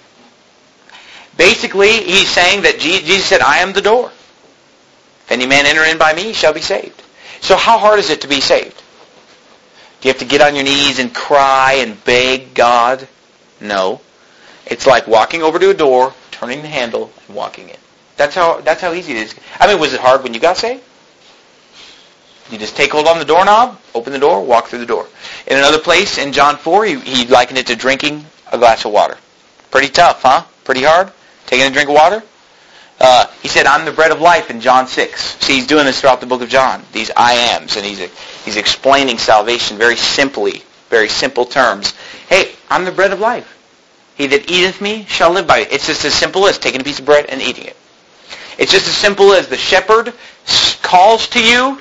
Basically, he's saying that Jesus said, I am the door. If any man enter in by me, he shall be saved. So how hard is it to be saved? Do you have to get on your knees and cry and beg God? No. It's like walking over to a door, turning the handle, and walking in. That's how easy it is. I mean, was it hard when you got saved? You just take hold on the doorknob, open the door, walk through the door. In another place, in John 4, he likened it to drinking a glass of water. Pretty tough, huh? Pretty hard? Taking a drink of water? He said, I'm the bread of life in John 6. See, he's doing this throughout the book of John. These I ams, and he's explaining salvation very simply, very simple terms. Hey, I'm the bread of life. He that eateth me shall live by it. It's just as simple as taking a piece of bread and eating it. It's just as simple as the shepherd calls to you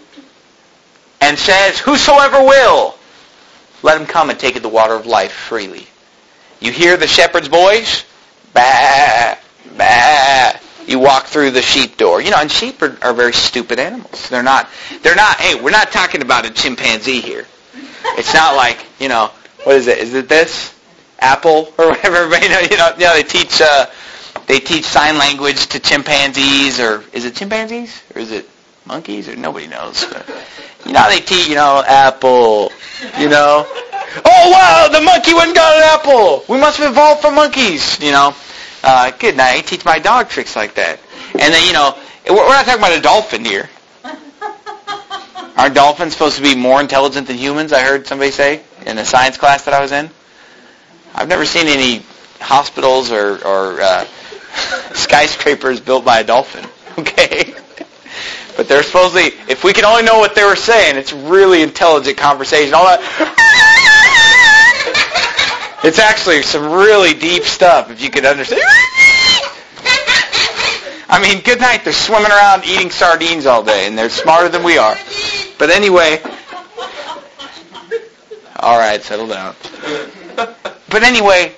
and says, whosoever will, let him come and take the water of life freely. You hear the shepherd's voice? Bah, bah. You walk through the sheep door. You know, and sheep are very stupid animals. They're not, hey, we're not talking about a chimpanzee here. It's not like, you know, what is it? Is it this? Apple or whatever? Everybody they teach sign language to chimpanzees, or is it chimpanzees? Or is it monkeys? Or nobody knows. You know, they teach, apple, Oh, wow, the monkey went and got an apple. We must have evolved from monkeys, Good night. I teach my dog tricks like that. And then, we're not talking about a dolphin here. Aren't dolphins supposed to be more intelligent than humans, I heard somebody say in a science class that I was in? I've never seen any hospitals or skyscrapers built by a dolphin, okay? But they're supposedly, if we can only know what they were saying, it's really intelligent conversation. All that. It's actually some really deep stuff, if you could understand. I mean, good night. They're swimming around eating sardines all day, and they're smarter than we are. But anyway, all right, settle down. But anyway,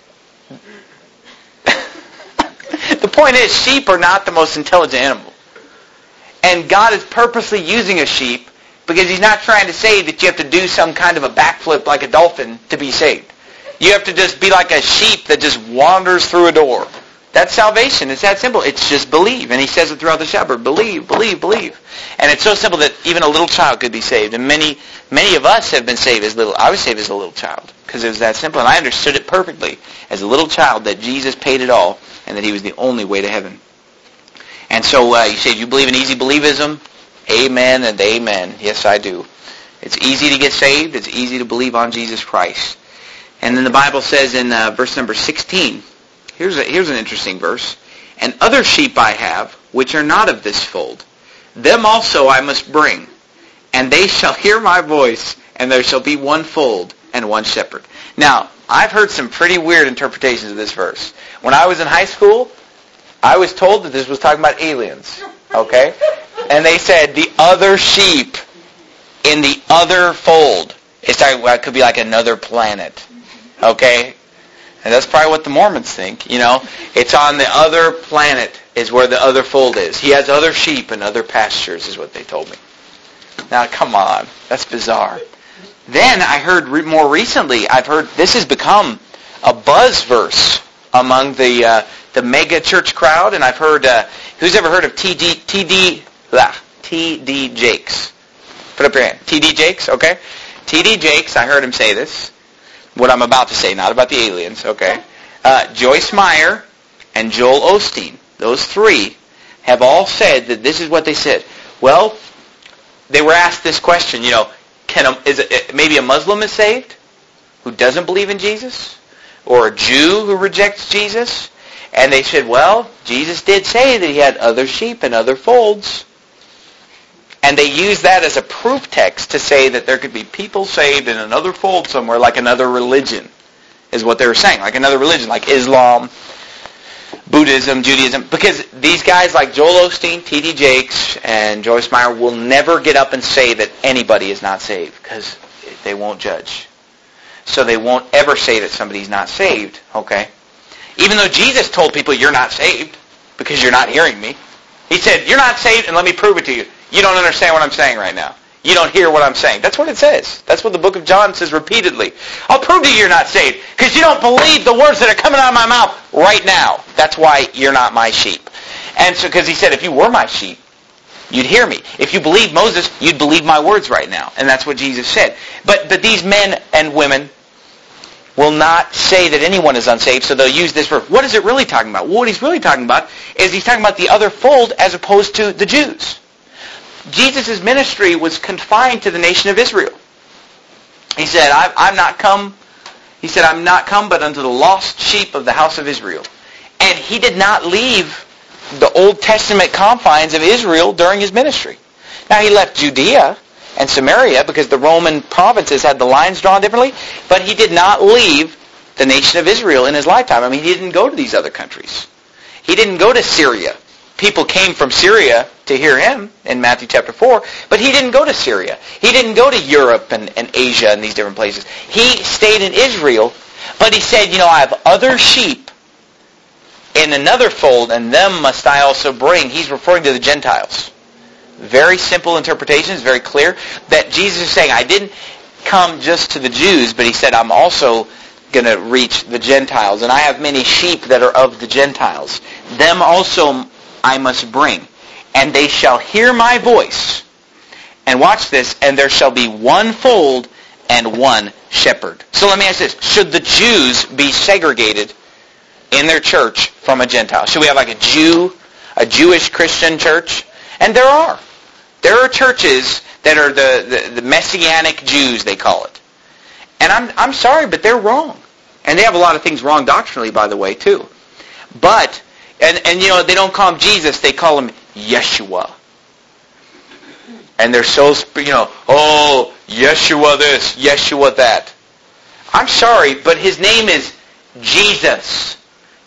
the point is, sheep are not the most intelligent animal. And God is purposely using a sheep because he's not trying to say that you have to do some kind of a backflip like a dolphin to be saved. You have to just be like a sheep that just wanders through a door. That's salvation. It's that simple. It's just believe. And he says it throughout the chapter. Believe, believe, believe. And it's so simple that even a little child could be saved. And many of us have been saved as little. I was saved as a little child because it was that simple. And I understood it perfectly as a little child that Jesus paid it all and that he was the only way to heaven. And so you say, do you believe in easy believism? Amen and amen. Yes, I do. It's easy to get saved. It's easy to believe on Jesus Christ. And then the Bible says in verse number 16, here's an interesting verse. And other sheep I have, which are not of this fold. Them also I must bring. And they shall hear my voice, and there shall be one fold and one shepherd. Now, I've heard some pretty weird interpretations of this verse. When I was in high school, I was told that this was talking about aliens. Okay? And they said the other sheep in the other fold. It's talking about, it could be like another planet. Okay? And that's probably what the Mormons think, you know. It's on the other planet is where the other fold is. He has other sheep and other pastures is what they told me. Now, come on. That's bizarre. Then I heard more recently, I've heard this has become a buzz verse among the mega church crowd. And I've heard, who's ever heard of T.D. Jakes? Put up your hand. T.D. Jakes, okay? T.D. Jakes, I heard him say this. What I'm about to say, not about the aliens, okay? Joyce Meyer and Joel Osteen, those three, have all said that this is what they said. Well, they were asked this question, you know, maybe a Muslim is saved who doesn't believe in Jesus? Or a Jew who rejects Jesus? And they said, well, Jesus did say that he had other sheep and other folds. And they use that as a proof text to say that there could be people saved in another fold somewhere, like another religion, is what they were saying. Like another religion, like Islam, Buddhism, Judaism. Because these guys like Joel Osteen, T.D. Jakes, and Joyce Meyer will never get up and say that anybody is not saved, because they won't judge. So they won't ever say that somebody's not saved, okay? Even though Jesus told people, you're not saved, because you're not hearing me. He said, you're not saved, and let me prove it to you. You don't understand what I'm saying right now. You don't hear what I'm saying. That's what it says. That's what the book of John says repeatedly. I'll prove to you you're not saved, because you don't believe the words that are coming out of my mouth right now. That's why you're not my sheep. And so, because he said, if you were my sheep, you'd hear me. If you believe Moses, you'd believe my words right now. And that's what Jesus said. But these men and women will not say that anyone is unsaved, so they'll use this verse. What is it really talking about? Well, what he's really talking about is he's talking about the other fold as opposed to the Jews. Jesus' ministry was confined to the nation of Israel. He said, I'm not come but unto the lost sheep of the house of Israel. And he did not leave the Old Testament confines of Israel during his ministry. Now, he left Judea and Samaria because the Roman provinces had the lines drawn differently, but he did not leave the nation of Israel in his lifetime. I mean, he didn't go to these other countries. He didn't go to Syria. People came from Syria to hear him in Matthew chapter 4, but he didn't go to Syria. He didn't go to Europe and Asia and these different places. He stayed in Israel, but he said, you know, I have other sheep in another fold, and them must I also bring. He's referring to the Gentiles. Very simple interpretation. It's very clear that Jesus is saying, I didn't come just to the Jews, but he said, I'm also going to reach the Gentiles, and I have many sheep that are of the Gentiles. Them also I must bring, and they shall hear my voice. And watch this, and there shall be one fold and one shepherd. So let me ask this. Should the Jews be segregated in their church from a Gentile? Should we have like a Jewish Christian church? And there are. There are churches that are the Messianic Jews, they call it. And I'm sorry, but they're wrong. And they have a lot of things wrong doctrinally, by the way, too. But And you know, they don't call him Jesus, they call him Yeshua. And they're so, you know, oh, Yeshua this, Yeshua that. I'm sorry, but his name is Jesus.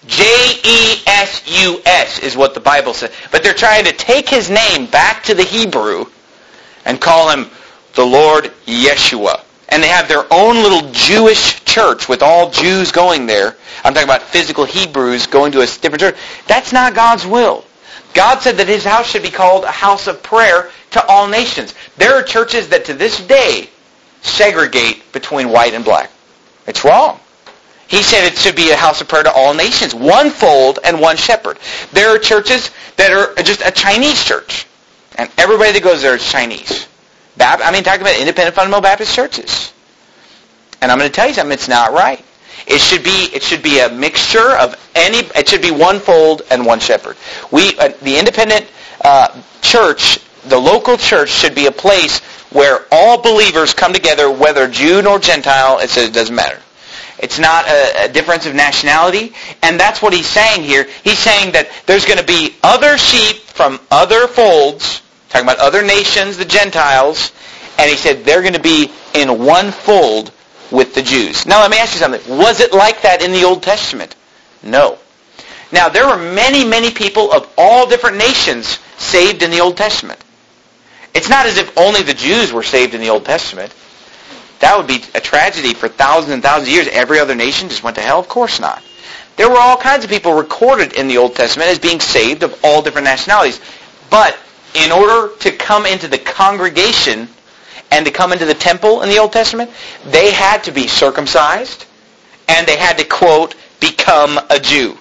J-E-S-U-S is what the Bible says. But they're trying to take his name back to the Hebrew and call him the Lord Yeshua. And they have their own little Jewish church with all Jews going there. I'm talking about physical Hebrews going to a different church. That's not God's will. God said that his house should be called a house of prayer to all nations. There are churches that to this day segregate between white and black. It's wrong. He said it should be a house of prayer to all nations. One fold and one shepherd. There are churches that are just a Chinese church. And everybody that goes there is Chinese. Talking about independent fundamental Baptist churches. And I'm going to tell you something, it's not right. It should be a mixture of it should be one fold and one shepherd. The independent church, the local church, should be a place where all believers come together, whether Jew nor Gentile. It says it doesn't matter. It's not a difference of nationality, and that's what he's saying here. He's saying that there's going to be other sheep from other folds, talking about other nations, the Gentiles, and he said they're going to be in one fold with the Jews. Now let me ask you something. Was it like that in the Old Testament? No. Now there were many, many people of all different nations saved in the Old Testament. It's not as if only the Jews were saved in the Old Testament. That would be a tragedy for thousands and thousands of years. Every other nation just went to hell? Of course not. There were all kinds of people recorded in the Old Testament as being saved of all different nationalities. But in order to come into the congregation and to come into the temple in the Old Testament, they had to be circumcised, and they had to, quote, become a Jew.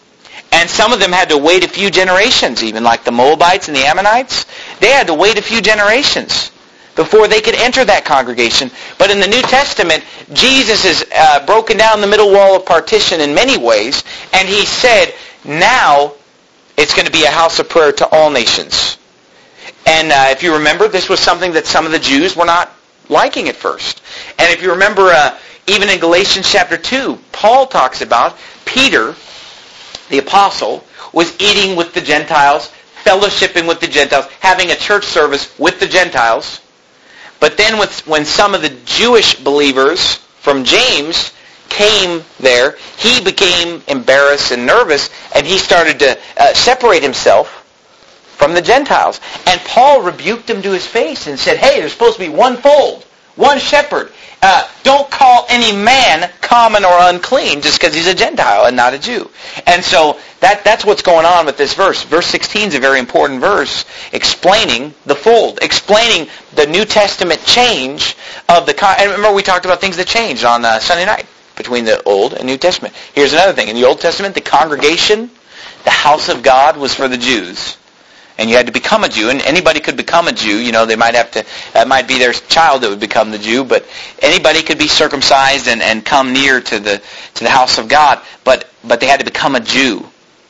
And some of them had to wait a few generations, even like the Moabites and the Ammonites. They had to wait a few generations before they could enter that congregation. But in the New Testament, Jesus is broken down the middle wall of partition in many ways, and he said, now it's going to be a house of prayer to all nations. And if you remember, this was something that some of the Jews were not liking at first. And if you remember, even in Galatians chapter 2, Paul talks about Peter, the apostle, was eating with the Gentiles, fellowshipping with the Gentiles, having a church service with the Gentiles. But then when some of the Jewish believers from James came there, he became embarrassed and nervous, and he started to separate himself from the Gentiles. And Paul rebuked him to his face and said, hey, there's supposed to be one fold, one shepherd. Don't call any man common or unclean just because he's a Gentile and not a Jew. And so that's what's going on with this verse. Verse 16 is a very important verse explaining the fold, explaining the New Testament change of the... And remember we talked about things that changed on Sunday night between the Old and New Testament. Here's another thing. In the Old Testament, the congregation, the house of God, was for the Jews. And you had to become a Jew, and anybody could become a Jew. You know, they might have to, it might be their child that would become the Jew, but anybody could be circumcised and come near to the house of God. But they had to become a Jew.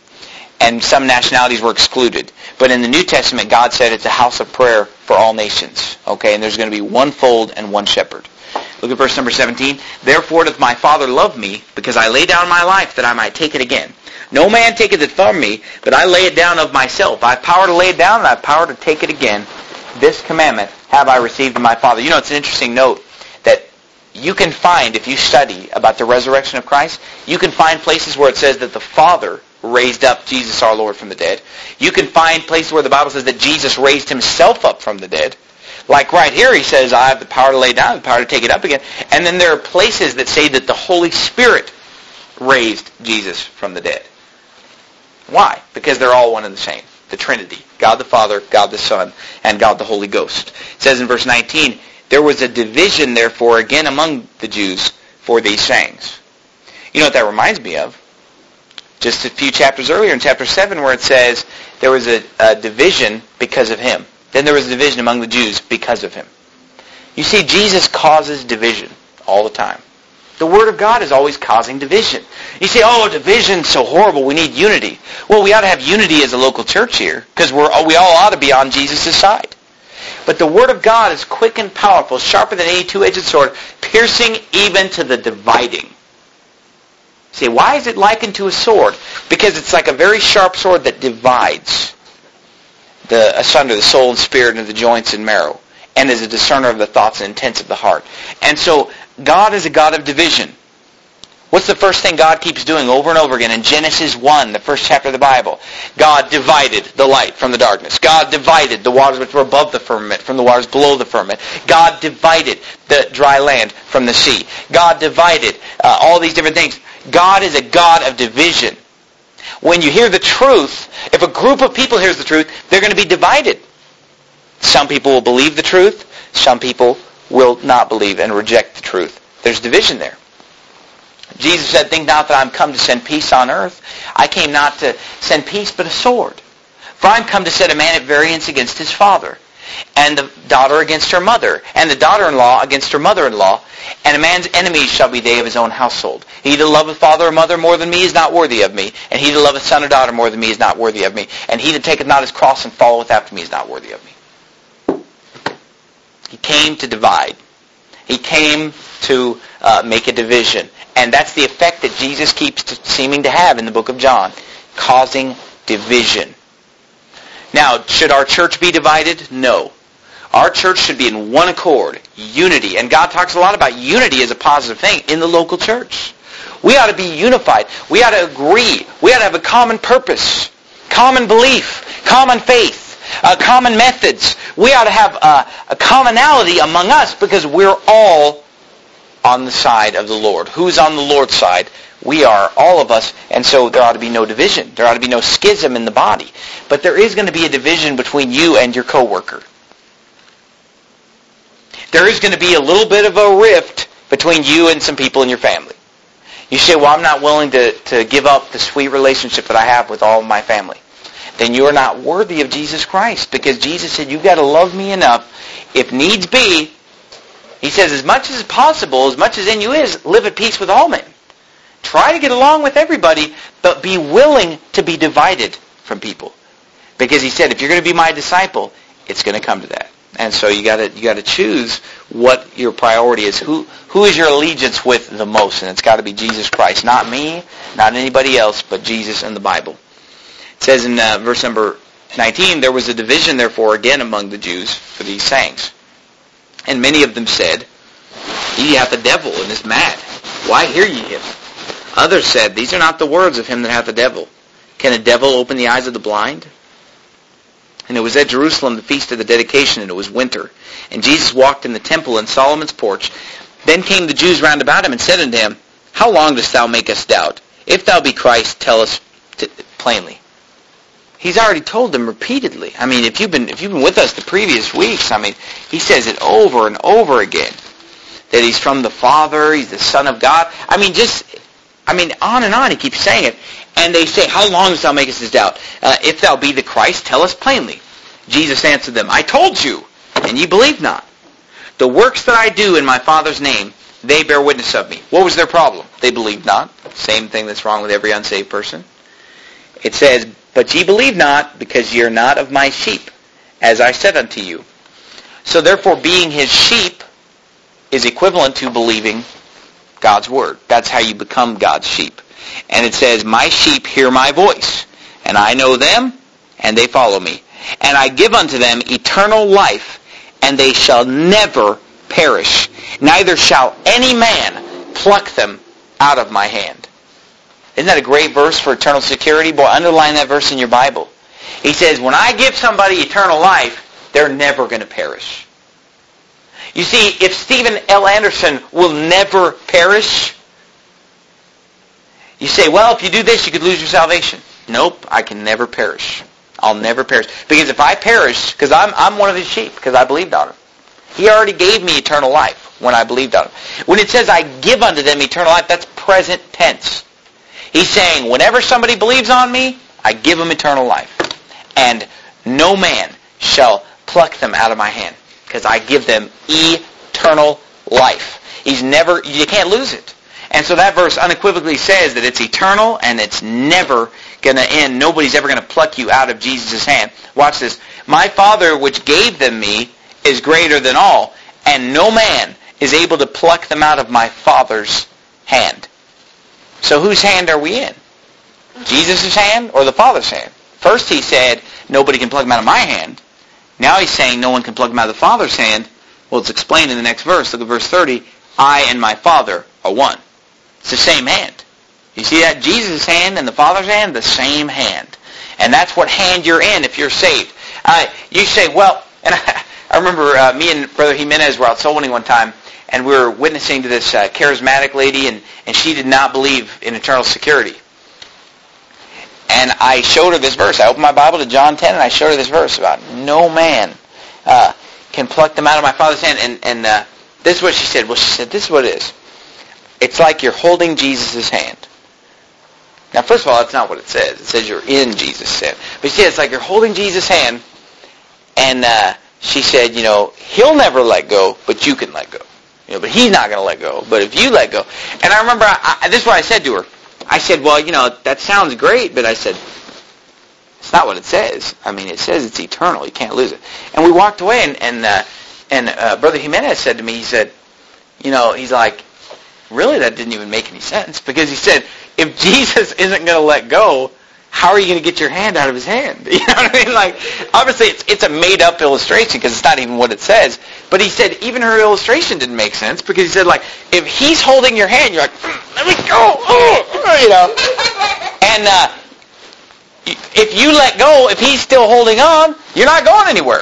And some nationalities were excluded. But in the New Testament, God said it's a house of prayer for all nations. Okay, and there's going to be one fold and one shepherd. Look at verse number 17. Therefore doth my Father love me, because I lay down my life that I might take it again. No man taketh it from me, but I lay it down of myself. I have power to lay it down, and I have power to take it again. This commandment have I received of my Father. You know, it's an interesting note that you can find, if you study about the resurrection of Christ, you can find places where it says that the Father raised up Jesus our Lord from the dead. You can find places where the Bible says that Jesus raised himself up from the dead. Like right here, he says, I have the power to lay it down, the power to take it up again. And then there are places that say that the Holy Spirit raised Jesus from the dead. Why? Because they're all one and the same. The Trinity. God the Father, God the Son, and God the Holy Ghost. It says in verse 19, there was a division, therefore, again among the Jews for these sayings. You know what that reminds me of? Just a few chapters earlier in chapter 7 where it says there was a division because of him. Then there was a division among the Jews because of him. You see, Jesus causes division all the time. The Word of God is always causing division. You say, oh, division's so horrible, we need unity. Well, we ought to have unity as a local church here, because we all ought to be on Jesus' side. But the Word of God is quick and powerful, sharper than any two-edged sword, piercing even to the dividing. See, why is it likened to a sword? Because it's like a very sharp sword that divides asunder the soul and spirit and the joints and marrow, and is a discerner of the thoughts and intents of the heart. And so, God is a God of division. What's the first thing God keeps doing over and over again in Genesis 1, the first chapter of the Bible? God divided the light from the darkness. God divided the waters which were above the firmament from the waters below the firmament. God divided the dry land from the sea. God divided all these different things. God is a God of division. When you hear the truth, if a group of people hears the truth, they're going to be divided. Some people will believe the truth. Some people will not believe and reject the truth. There's division there. Jesus said, think not that I'm come to send peace on earth. I came not to send peace, but a sword. For I'm come to set a man at variance against his father, and the daughter against her mother, and the daughter-in-law against her mother-in-law, and a man's enemies shall be they of his own household. He that loveth father or mother more than me is not worthy of me, and he that loveth son or daughter more than me is not worthy of me, and he that taketh not his cross and followeth after me is not worthy of me. He came to divide. He came to make a division. And that's the effect that Jesus keeps seeming to have in the book of John, causing division. Now, should our church be divided? No. Our church should be in one accord, unity. And God talks a lot about unity as a positive thing in the local church. We ought to be unified. We ought to agree. We ought to have a common purpose, common belief, common faith, common methods. We ought to have a commonality among us because we're all on the side of the Lord. Who's on the Lord's side? We are, all of us, and so there ought to be no division. There ought to be no schism in the body. But there is going to be a division between you and your coworker. There is going to be a little bit of a rift between you and some people in your family. You say, well, I'm not willing to give up the sweet relationship that I have with all of my family. Then you are not worthy of Jesus Christ, because Jesus said, you've got to love me enough, if needs be. He says, as much as possible, as much as in you is, live at peace with all men. Try to get along with everybody, but be willing to be divided from people. Because he said, if you're going to be my disciple, it's going to come to that. And so you got to choose what your priority is. Who is your allegiance with the most? And it's got to be Jesus Christ. Not me, not anybody else, but Jesus and the Bible. It says in verse number 19, there was a division, therefore, again among the Jews for these sayings. And many of them said, he hath a devil and is mad. Why hear ye him? Others said, these are not the words of him that hath a devil. Can a devil open the eyes of the blind? And it was at Jerusalem the feast of the dedication, and it was winter. And Jesus walked in the temple in Solomon's porch. Then came the Jews round about him and said unto him, how long dost thou make us doubt? If thou be Christ, tell us plainly. He's already told them repeatedly. I mean, if you've been with us the previous weeks, I mean, he says it over and over again. That he's from the Father, he's the Son of God. On and on he keeps saying it. And they say, how long dost thou make us this doubt? If thou be the Christ, tell us plainly. Jesus answered them, I told you, and ye believe not. The works that I do in my Father's name, they bear witness of me. What was their problem? They believed not. Same thing that's wrong with every unsaved person. It says, but ye believe not, because ye are not of my sheep, as I said unto you. So therefore, being his sheep is equivalent to believing God's word. That's how you become God's sheep. And it says, my sheep hear my voice, and I know them, and they follow me. And I give unto them eternal life, and they shall never perish. Neither shall any man pluck them out of my hand. Isn't that a great verse for eternal security? Boy, underline that verse in your Bible. He says, when I give somebody eternal life, they're never going to perish. You see, if Stephen L. Anderson will never perish, you say, well, if you do this, you could lose your salvation. Nope, I can never perish. I'll never perish. Because if I perish, because I'm one of his sheep, because I believed on him. He already gave me eternal life when I believed on him. When it says I give unto them eternal life, that's present tense. He's saying, whenever somebody believes on me, I give them eternal life. And no man shall pluck them out of my hand, because I give them eternal life. You can't lose it. And so that verse unequivocally says that it's eternal and it's never going to end. Nobody's ever going to pluck you out of Jesus' hand. Watch this. My Father which gave them me is greater than all, and no man is able to pluck them out of my Father's hand. So whose hand are we in? Jesus' hand or the Father's hand? First he said, nobody can pluck them out of my hand. Now he's saying no one can pluck them out of the Father's hand. Well, it's explained in the next verse. Look at verse 30. I and my Father are one. It's the same hand. You see that? Jesus' hand and the Father's hand, the same hand. And that's what hand you're in if you're saved. You say, well, and I remember me and Brother Jimenez were out soul winning one time, and we were witnessing to this charismatic lady, and she did not believe in eternal security. And I showed her this verse. I opened my Bible to John 10, and I showed her this verse about no man can pluck them out of my Father's hand. And this is what she said. Well, she said, this is what it is. it's like you're holding Jesus' hand. Now, first of all, that's not what it says. It says you're in Jesus' hand. But she said, it's like you're holding Jesus' hand, and she said, he'll never let go, but you can let go. But he's not going to let go. But if you let go. And I remember, this is what I said to her. I said, well, that sounds great, but I said, it's not what it says. I mean, it says it's eternal. You can't lose it. And we walked away, and Brother Jimenez said to me, he said, he's like, really, that didn't even make any sense. Because he said, if Jesus isn't going to let go, how are you going to get your hand out of his hand? You know what I mean? Like, obviously, it's a made-up illustration because it's not even what it says. But he said even her illustration didn't make sense because he said, like, if he's holding your hand, you're like, let me go, And if you let go, if he's still holding on, you're not going anywhere.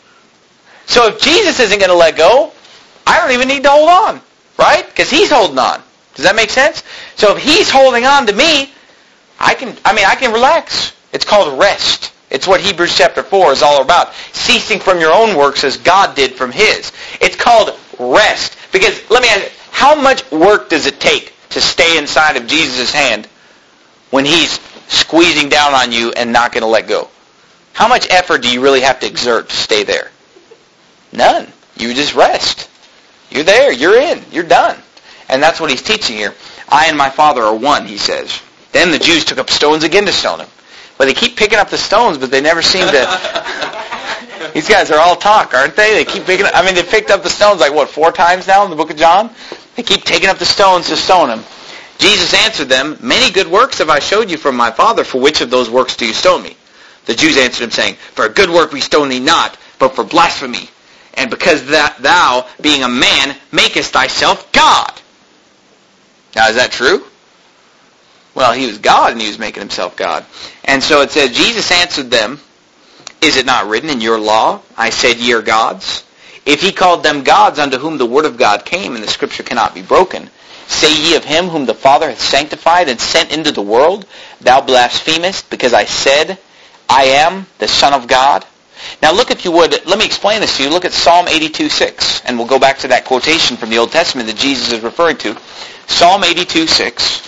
So if Jesus isn't going to let go, I don't even need to hold on, right? Because he's holding on. Does that make sense? So if he's holding on to me, I can relax. It's called rest. It's what Hebrews chapter 4 is all about. Ceasing from your own works as God did from his. It's called rest. Because, let me ask you, how much work does it take to stay inside of Jesus' hand when he's squeezing down on you and not going to let go? How much effort do you really have to exert to stay there? None. You just rest. You're there. You're in. You're done. And that's what he's teaching here. I and my Father are one, he says. Then the Jews took up stones again to stone him. Well, they keep picking up the stones, but they never seem to... These guys are all talk, aren't they? They keep picking up... they picked up the stones 4 times now in the book of John? They keep taking up the stones to stone him. Jesus answered them, many good works have I showed you from my Father. For which of those works do you stone me? The Jews answered him, saying, for a good work we stone thee not, but for blasphemy. And because that thou, being a man, makest thyself God. Now, is that true? Well, he was God and he was making himself God. And so it says, Jesus answered them, is it not written in your law, I said ye are gods? If he called them gods unto whom the word of God came, and the scripture cannot be broken, say ye of him whom the Father hath sanctified and sent into the world, thou blasphemest, because I said, I am the Son of God? Now look, if you would, let me explain this to you. Look at Psalm 82:6, and we'll go back to that quotation from the Old Testament that Jesus is referring to. Psalm 82:6.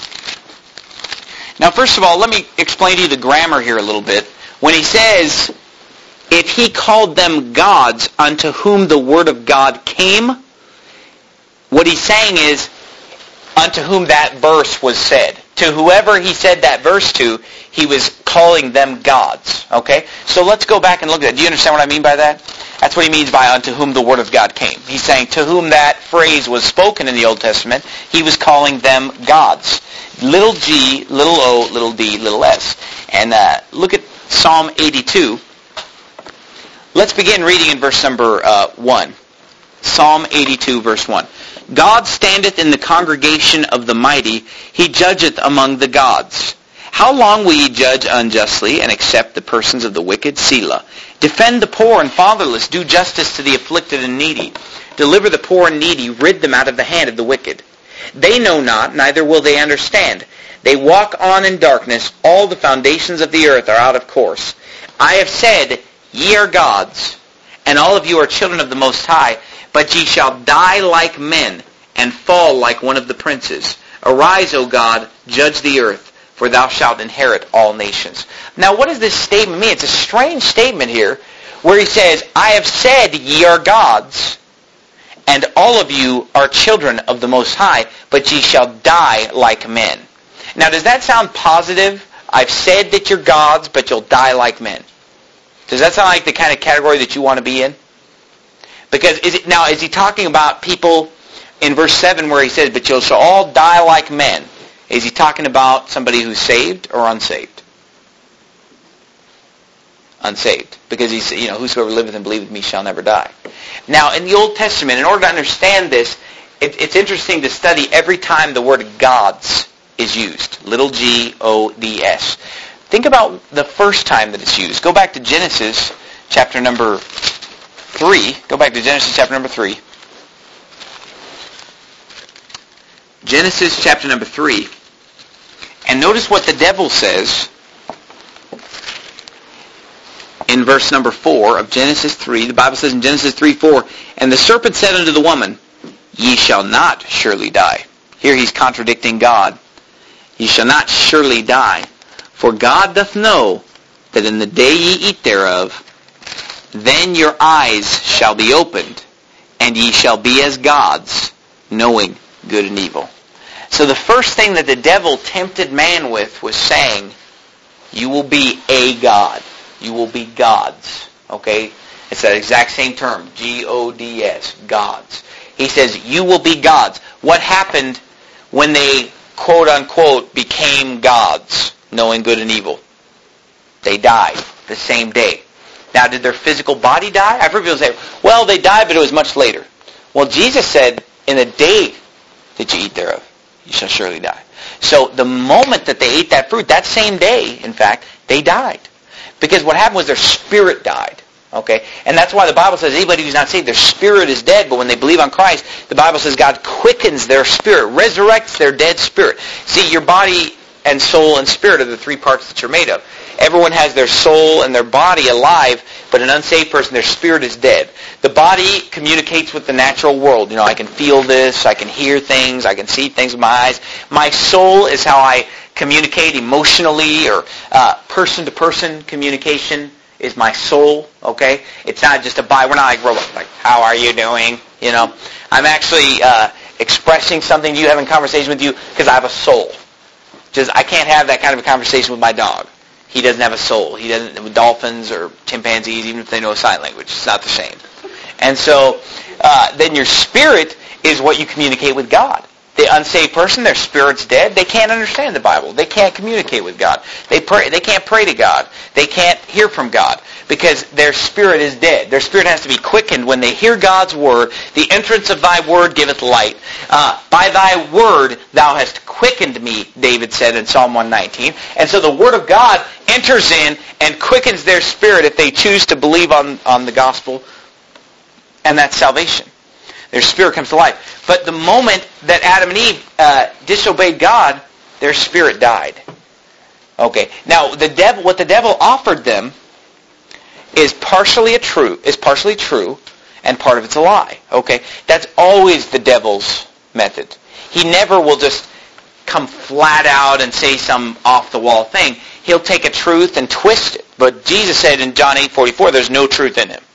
Now, first of all, let me explain to you the grammar here a little bit. When he says, if he called them gods unto whom the word of God came, what he's saying is, unto whom that verse was said. To whoever he said that verse to, he was calling them gods. Okay? So let's go back and look at that. Do you understand what I mean by that? That's what he means by unto whom the word of God came. He's saying to whom that phrase was spoken in the Old Testament, he was calling them gods. Little g, little o, little d, little s. And look at Psalm 82. Let's begin reading in verse number 1. Psalm 82, verse 1. God standeth in the congregation of the mighty. He judgeth among the gods. How long will ye judge unjustly and accept the persons of the wicked? Selah. Defend the poor and fatherless. Do justice to the afflicted and needy. Deliver the poor and needy. Rid them out of the hand of the wicked. They know not, neither will they understand. They walk on in darkness. All the foundations of the earth are out of course. I have said, ye are gods, and all of you are children of the Most High, but ye shall die like men, and fall like one of the princes. Arise, O God, judge the earth, for thou shalt inherit all nations. Now, what does this statement mean? It's a strange statement here, where he says, I have said, ye are gods, and all of you are children of the Most High, but ye shall die like men. Now, does that sound positive? I've said that you're gods, but you'll die like men. Does that sound like the kind of category that you want to be in? Because is he talking about people in verse 7 where he says, but you shall all die like men? Is he talking about somebody who's saved or unsaved? Unsaved. Because he's, whosoever liveth and believeth me shall never die. Now, in the Old Testament, in order to understand this, it's interesting to study every time the word gods is used. Little G-O-D-S. Think about the first time that it's used. Go back to Genesis chapter number 3. Go back to Genesis chapter number 3. Genesis chapter number 3. And notice what the devil says in verse number 4 of Genesis 3. The Bible says in Genesis 3:4, and the serpent said unto the woman, ye shall not surely die. Here he's contradicting God. Ye shall not surely die, for God doth know that in the day ye eat thereof, then your eyes shall be opened, and ye shall be as gods, knowing good and evil. So the first thing that the devil tempted man with was saying, you will be a god. You will be gods. Okay? It's that exact same term, G-O-D-S, gods. He says, you will be gods. What happened when they, quote unquote, became gods, knowing good and evil? They died the same day. Now, did their physical body die? I've heard people say, well, they died, but it was much later. Well, Jesus said, in the day that you eat thereof, you shall surely die. So the moment that they ate that fruit, that same day, in fact, they died. Because what happened was their spirit died. Okay? And that's why the Bible says anybody who's not saved, their spirit is dead. But when they believe on Christ, the Bible says God quickens their spirit, resurrects their dead spirit. See, your body and soul and spirit are the three parts that you're made of. Everyone has their soul and their body alive, but an unsaved person, their spirit is dead. The body communicates with the natural world. You know, I can feel this, I can hear things, I can see things with my eyes. My soul is how I communicate emotionally, or person-to-person communication is my soul, okay? It's not just a body. We're not like robots, like, how are you doing? You know, I'm actually expressing something to you, having a conversation with you, because I have a soul. Just, I can't have that kind of a conversation with my dog. He doesn't have a soul. He doesn't, with dolphins or chimpanzees, even if they know sign language, it's not the same. And so, then your spirit is what you communicate with God. The unsaved person, their spirit's dead. They can't understand the Bible. They can't communicate with God. They can't pray to God. They can't hear from God because their spirit is dead. Their spirit has to be quickened when they hear God's word. The entrance of thy word giveth light. By thy word thou hast quickened me, David said in Psalm 119. And so the word of God enters in and quickens their spirit if they choose to believe on the gospel. And that's salvation. Their spirit comes to life. But the moment that Adam and Eve disobeyed God, their spirit died. Okay. Now, what the devil offered them is partially true, and part of it's a lie. Okay. That's always the devil's method. He never will just come flat out and say some off-the-wall thing. He'll take a truth and twist it. But Jesus said in John 8:44, there's no truth in him.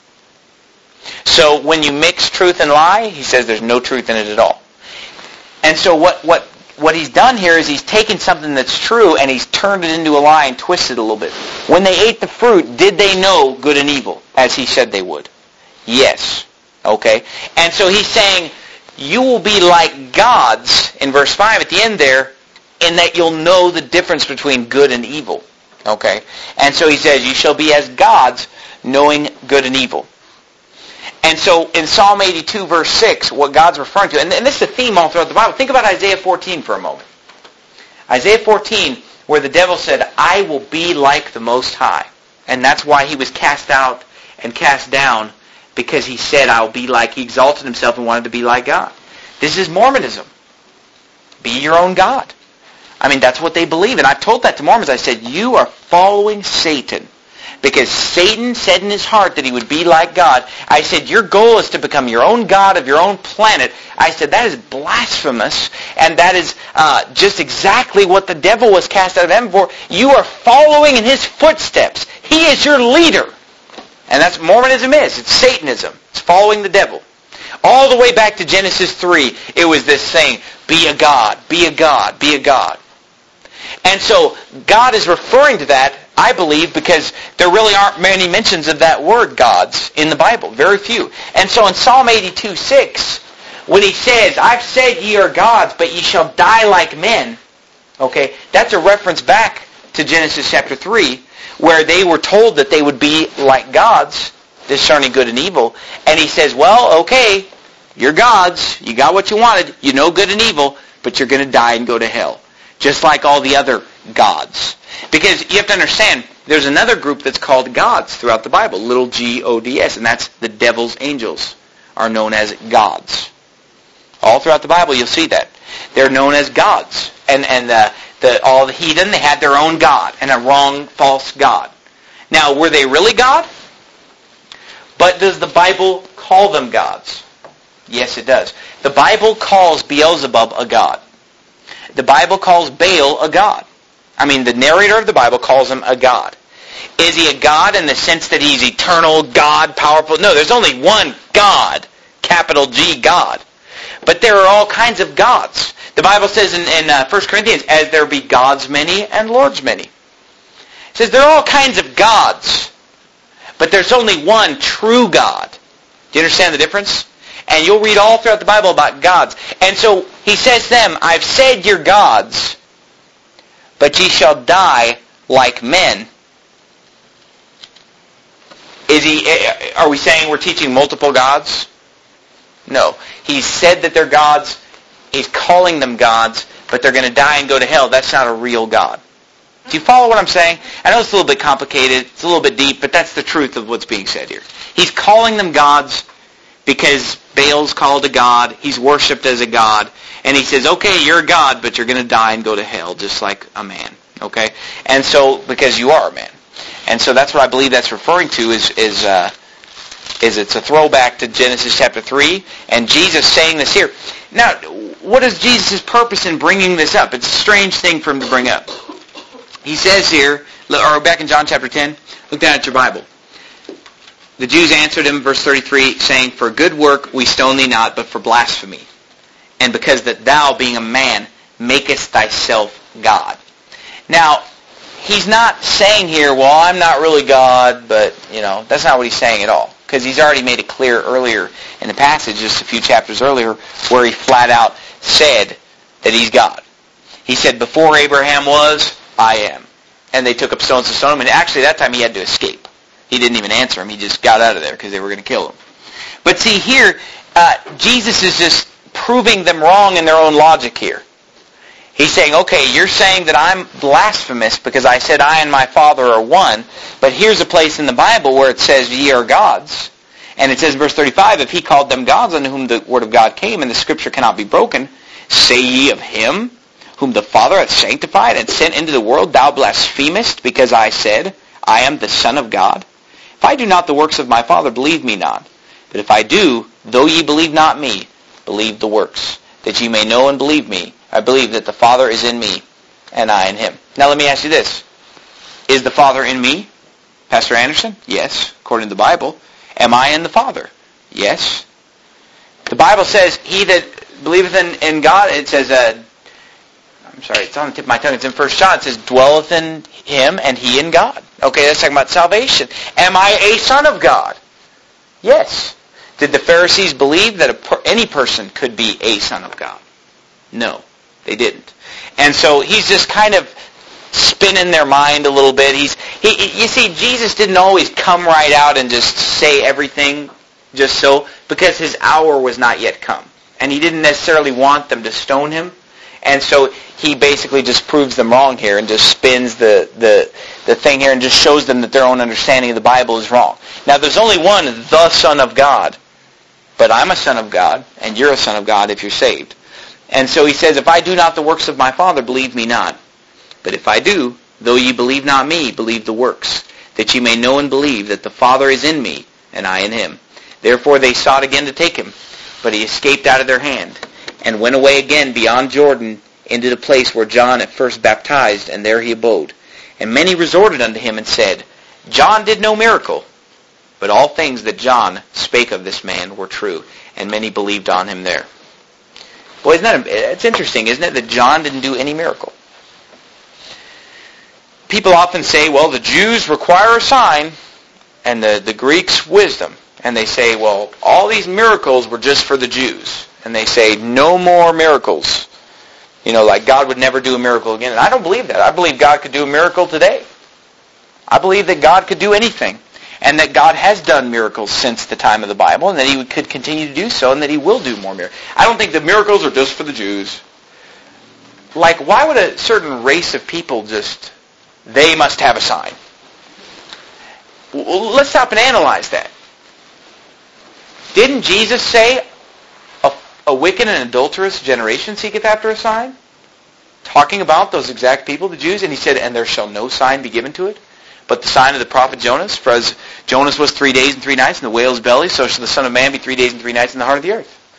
So when you mix truth and lie, he says there's no truth in it at all. And so what he's done here is he's taken something that's true and he's turned it into a lie and twisted it a little bit. When they ate the fruit, did they know good and evil, as he said they would? Yes. Okay? And so he's saying, you will be like gods, in verse 5 at the end there, in that you'll know the difference between good and evil. Okay? And so he says, you shall be as gods, knowing good and evil. And so in Psalm 82, verse 6, what God's referring to, and this is a theme all throughout the Bible. Think about Isaiah 14 for a moment. Isaiah 14, where the devil said, I will be like the Most High. And that's why he was cast out and cast down, because he said, I'll be like, he exalted himself and wanted to be like God. This is Mormonism. Be your own God. I mean, that's what they believe. And I've told that to Mormons. I said, you are following Satan. Because Satan said in his heart that he would be like God. I said, your goal is to become your own God of your own planet. I said, that is blasphemous. And that is just exactly what the devil was cast out of heaven for. You are following in his footsteps. He is your leader. And that's what Mormonism is. It's Satanism. It's following the devil. All the way back to Genesis 3, it was this saying, be a God, be a God, be a God. And so God is referring to that, I believe, because there really aren't many mentions of that word gods in the Bible. Very few. And so in Psalm 82:6, when he says, I've said ye are gods, but ye shall die like men, okay, that's a reference back to Genesis chapter 3, where they were told that they would be like gods, discerning good and evil. And he says, well, okay, you're gods, you got what you wanted, you know good and evil, but you're going to die and go to hell. Just like all the other gods. Because you have to understand, there's another group that's called gods throughout the Bible, little g-o-d-s, and that's the devil's angels are known as gods. All throughout the Bible you'll see that. They're known as gods. And all the heathen, they had their own god, and a wrong, false god. Now, were they really God? But does the Bible call them gods? Yes, it does. The Bible calls Beelzebub a god. the Bible calls Baal a god. I mean, the narrator of the Bible calls him a god. Is he a god in the sense that he's eternal, God, powerful? No, there's only one God, capital G, God. But there are all kinds of gods. The Bible says in 1 Corinthians, as there be gods many and lords many. It says there are all kinds of gods, but there's only one true God. Do you understand the difference? And you'll read all throughout the Bible about gods. And so he says to them, I've said you're gods, but ye shall die like men. Are we saying we're teaching multiple gods? No. He said that they're gods. He's calling them gods, but they're going to die and go to hell. That's not a real God. Do you follow what I'm saying? I know it's a little bit complicated. It's a little bit deep, but that's the truth of what's being said here. He's calling them gods because Baal's called a god. He's worshipped as a god. And he says, okay, you're a god, but you're going to die and go to hell just like a man. Okay? And so, because you are a man. And so that's what I believe that's referring to is it's a throwback to Genesis chapter 3, and Jesus saying this here. Now, what is Jesus' purpose in bringing this up? It's a strange thing for him to bring up. He says here, or back in John chapter 10, look down at your Bible. The Jews answered him, verse 33, saying, for good work we stone thee not, but for blasphemy. And because that thou, being a man, makest thyself God. Now, he's not saying here, well, I'm not really God, but, that's not what he's saying at all. Because he's already made it clear earlier in the passage, just a few chapters earlier, where he flat out said that he's God. He said, before Abraham was, I am. And they took up stones to stone him. And actually, that time he had to escape. He didn't even answer him. He just got out of there because they were going to kill him. But see, here, Jesus is just proving them wrong in their own logic here. He's saying, okay, you're saying that I'm blasphemous because I said I and my Father are one, but here's a place in the Bible where it says ye are gods. And it says in verse 35, if he called them gods unto whom the word of God came, and the scripture cannot be broken, say ye of him whom the Father hath sanctified and sent into the world, thou blasphemest, because I said, I am the Son of God? If I do not the works of my Father, believe me not. But if I do, though ye believe not me, believe the works, that ye may know and believe me. I believe that the Father is in me, and I in him. Now let me ask you this. Is the Father in me, Pastor Anderson? Yes, according to the Bible. Am I in the Father? Yes. The Bible says, he that believeth in God, it says, it's on the tip of my tongue, it's in 1 John, it says, dwelleth in him and he in God. Okay, that's talking about salvation. Am I a son of God? Yes. Did the Pharisees believe that any person could be a son of God? No, they didn't. And so he's just kind of spinning their mind a little bit. You see, Jesus didn't always come right out and just say everything just so, because his hour was not yet come. And he didn't necessarily want them to stone him. And so he basically just proves them wrong here and just spins the thing here and just shows them that their own understanding of the Bible is wrong. Now, there's only one, the Son of God. But I'm a son of God, and you're a son of God if you're saved. And so he says, if I do not the works of my Father, believe me not. But if I do, though ye believe not me, believe the works, that ye may know and believe that the Father is in me, and I in him. Therefore they sought again to take him, but he escaped out of their hand, and went away again beyond Jordan into the place where John at first baptized, and there he abode. And many resorted unto him and said, John did no miracle, but all things that John spake of this man were true, and many believed on him there. Boy, it's interesting, isn't it, that John didn't do any miracle? People often say, well, the Jews require a sign, and the Greeks wisdom. And they say, well, all these miracles were just for the Jews. And they say, no more miracles. Like God would never do a miracle again. And I don't believe that. I believe God could do a miracle today. I believe that God could do anything. And that God has done miracles since the time of the Bible, and that he could continue to do so, and that he will do more miracles. I don't think the miracles are just for the Jews. Like, why would a certain race of people they must have a sign? Well, let's stop and analyze that. Didn't Jesus say, a wicked and adulterous generation seeketh after a sign? Talking about those exact people, the Jews, and he said, and there shall no sign be given to it, but the sign of the prophet Jonas. For as Jonas was 3 days and 3 nights in the whale's belly, so shall the Son of Man be 3 days and 3 nights in the heart of the earth.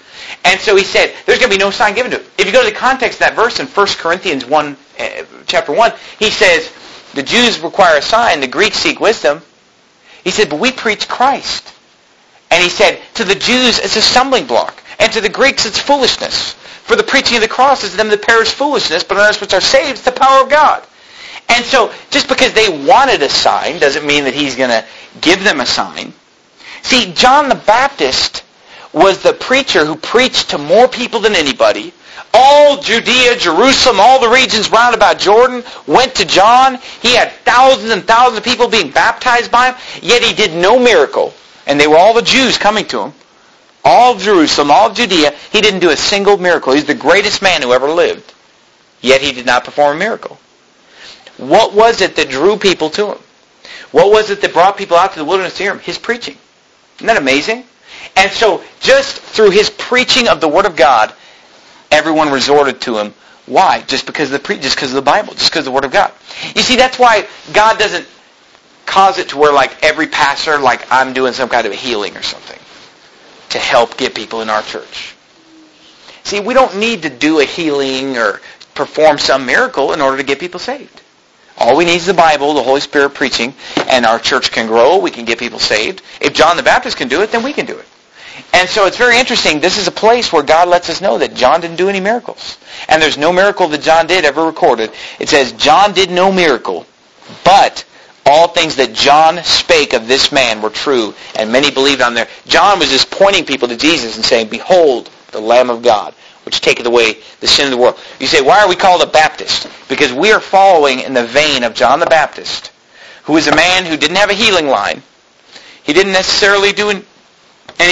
And so he said, there's going to be no sign given to him. If you go to the context of that verse in 1 Corinthians 1, chapter 1, he says, the Jews require a sign, the Greeks seek wisdom. He said, but we preach Christ. And he said, to the Jews it's a stumbling block, and to the Greeks it's foolishness. For the preaching of the cross is to them that perish foolishness, but on us which are saved, it's the power of God. And so, just because they wanted a sign doesn't mean that he's going to give them a sign. See, John the Baptist was the preacher who preached to more people than anybody. All Judea, Jerusalem, all the regions round about Jordan went to John. He had thousands and thousands of people being baptized by him, yet he did no miracle. And they were all the Jews coming to him. All of Jerusalem, all of Judea, he didn't do a single miracle. He's the greatest man who ever lived. Yet he did not perform a miracle. What was it that drew people to him? What was it that brought people out to the wilderness to hear him? His preaching. Isn't that amazing? And so, just through his preaching of the Word of God, everyone resorted to him. Why? Just because of the Bible, just because of the Word of God. You see, that's why God doesn't cause it to where like every pastor, like I'm doing some kind of a healing or something to help get people in our church. See, we don't need to do a healing or perform some miracle in order to get people saved. All we need is the Bible, the Holy Spirit preaching, and our church can grow, we can get people saved. If John the Baptist can do it, then we can do it. And so it's very interesting. This is a place where God lets us know that John didn't do any miracles. And there's no miracle that John did ever recorded. It says, John did no miracle, but all things that John spake of this man were true, and many believed on there. John was just pointing people to Jesus and saying, behold, the Lamb of God, which taketh away the sin of the world. You say, why are we called a Baptist? Because we are following in the vein of John the Baptist, who was a man who didn't have a healing line. He didn't necessarily do any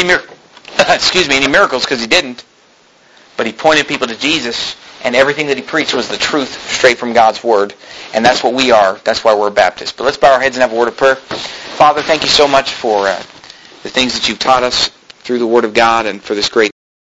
miracles because he didn't. But he pointed people to Jesus, and everything that he preached was the truth straight from God's Word. And that's what we are. That's why we're a Baptist. But let's bow our heads and have a word of prayer. Father, thank you so much for the things that you've taught us through the Word of God and for this great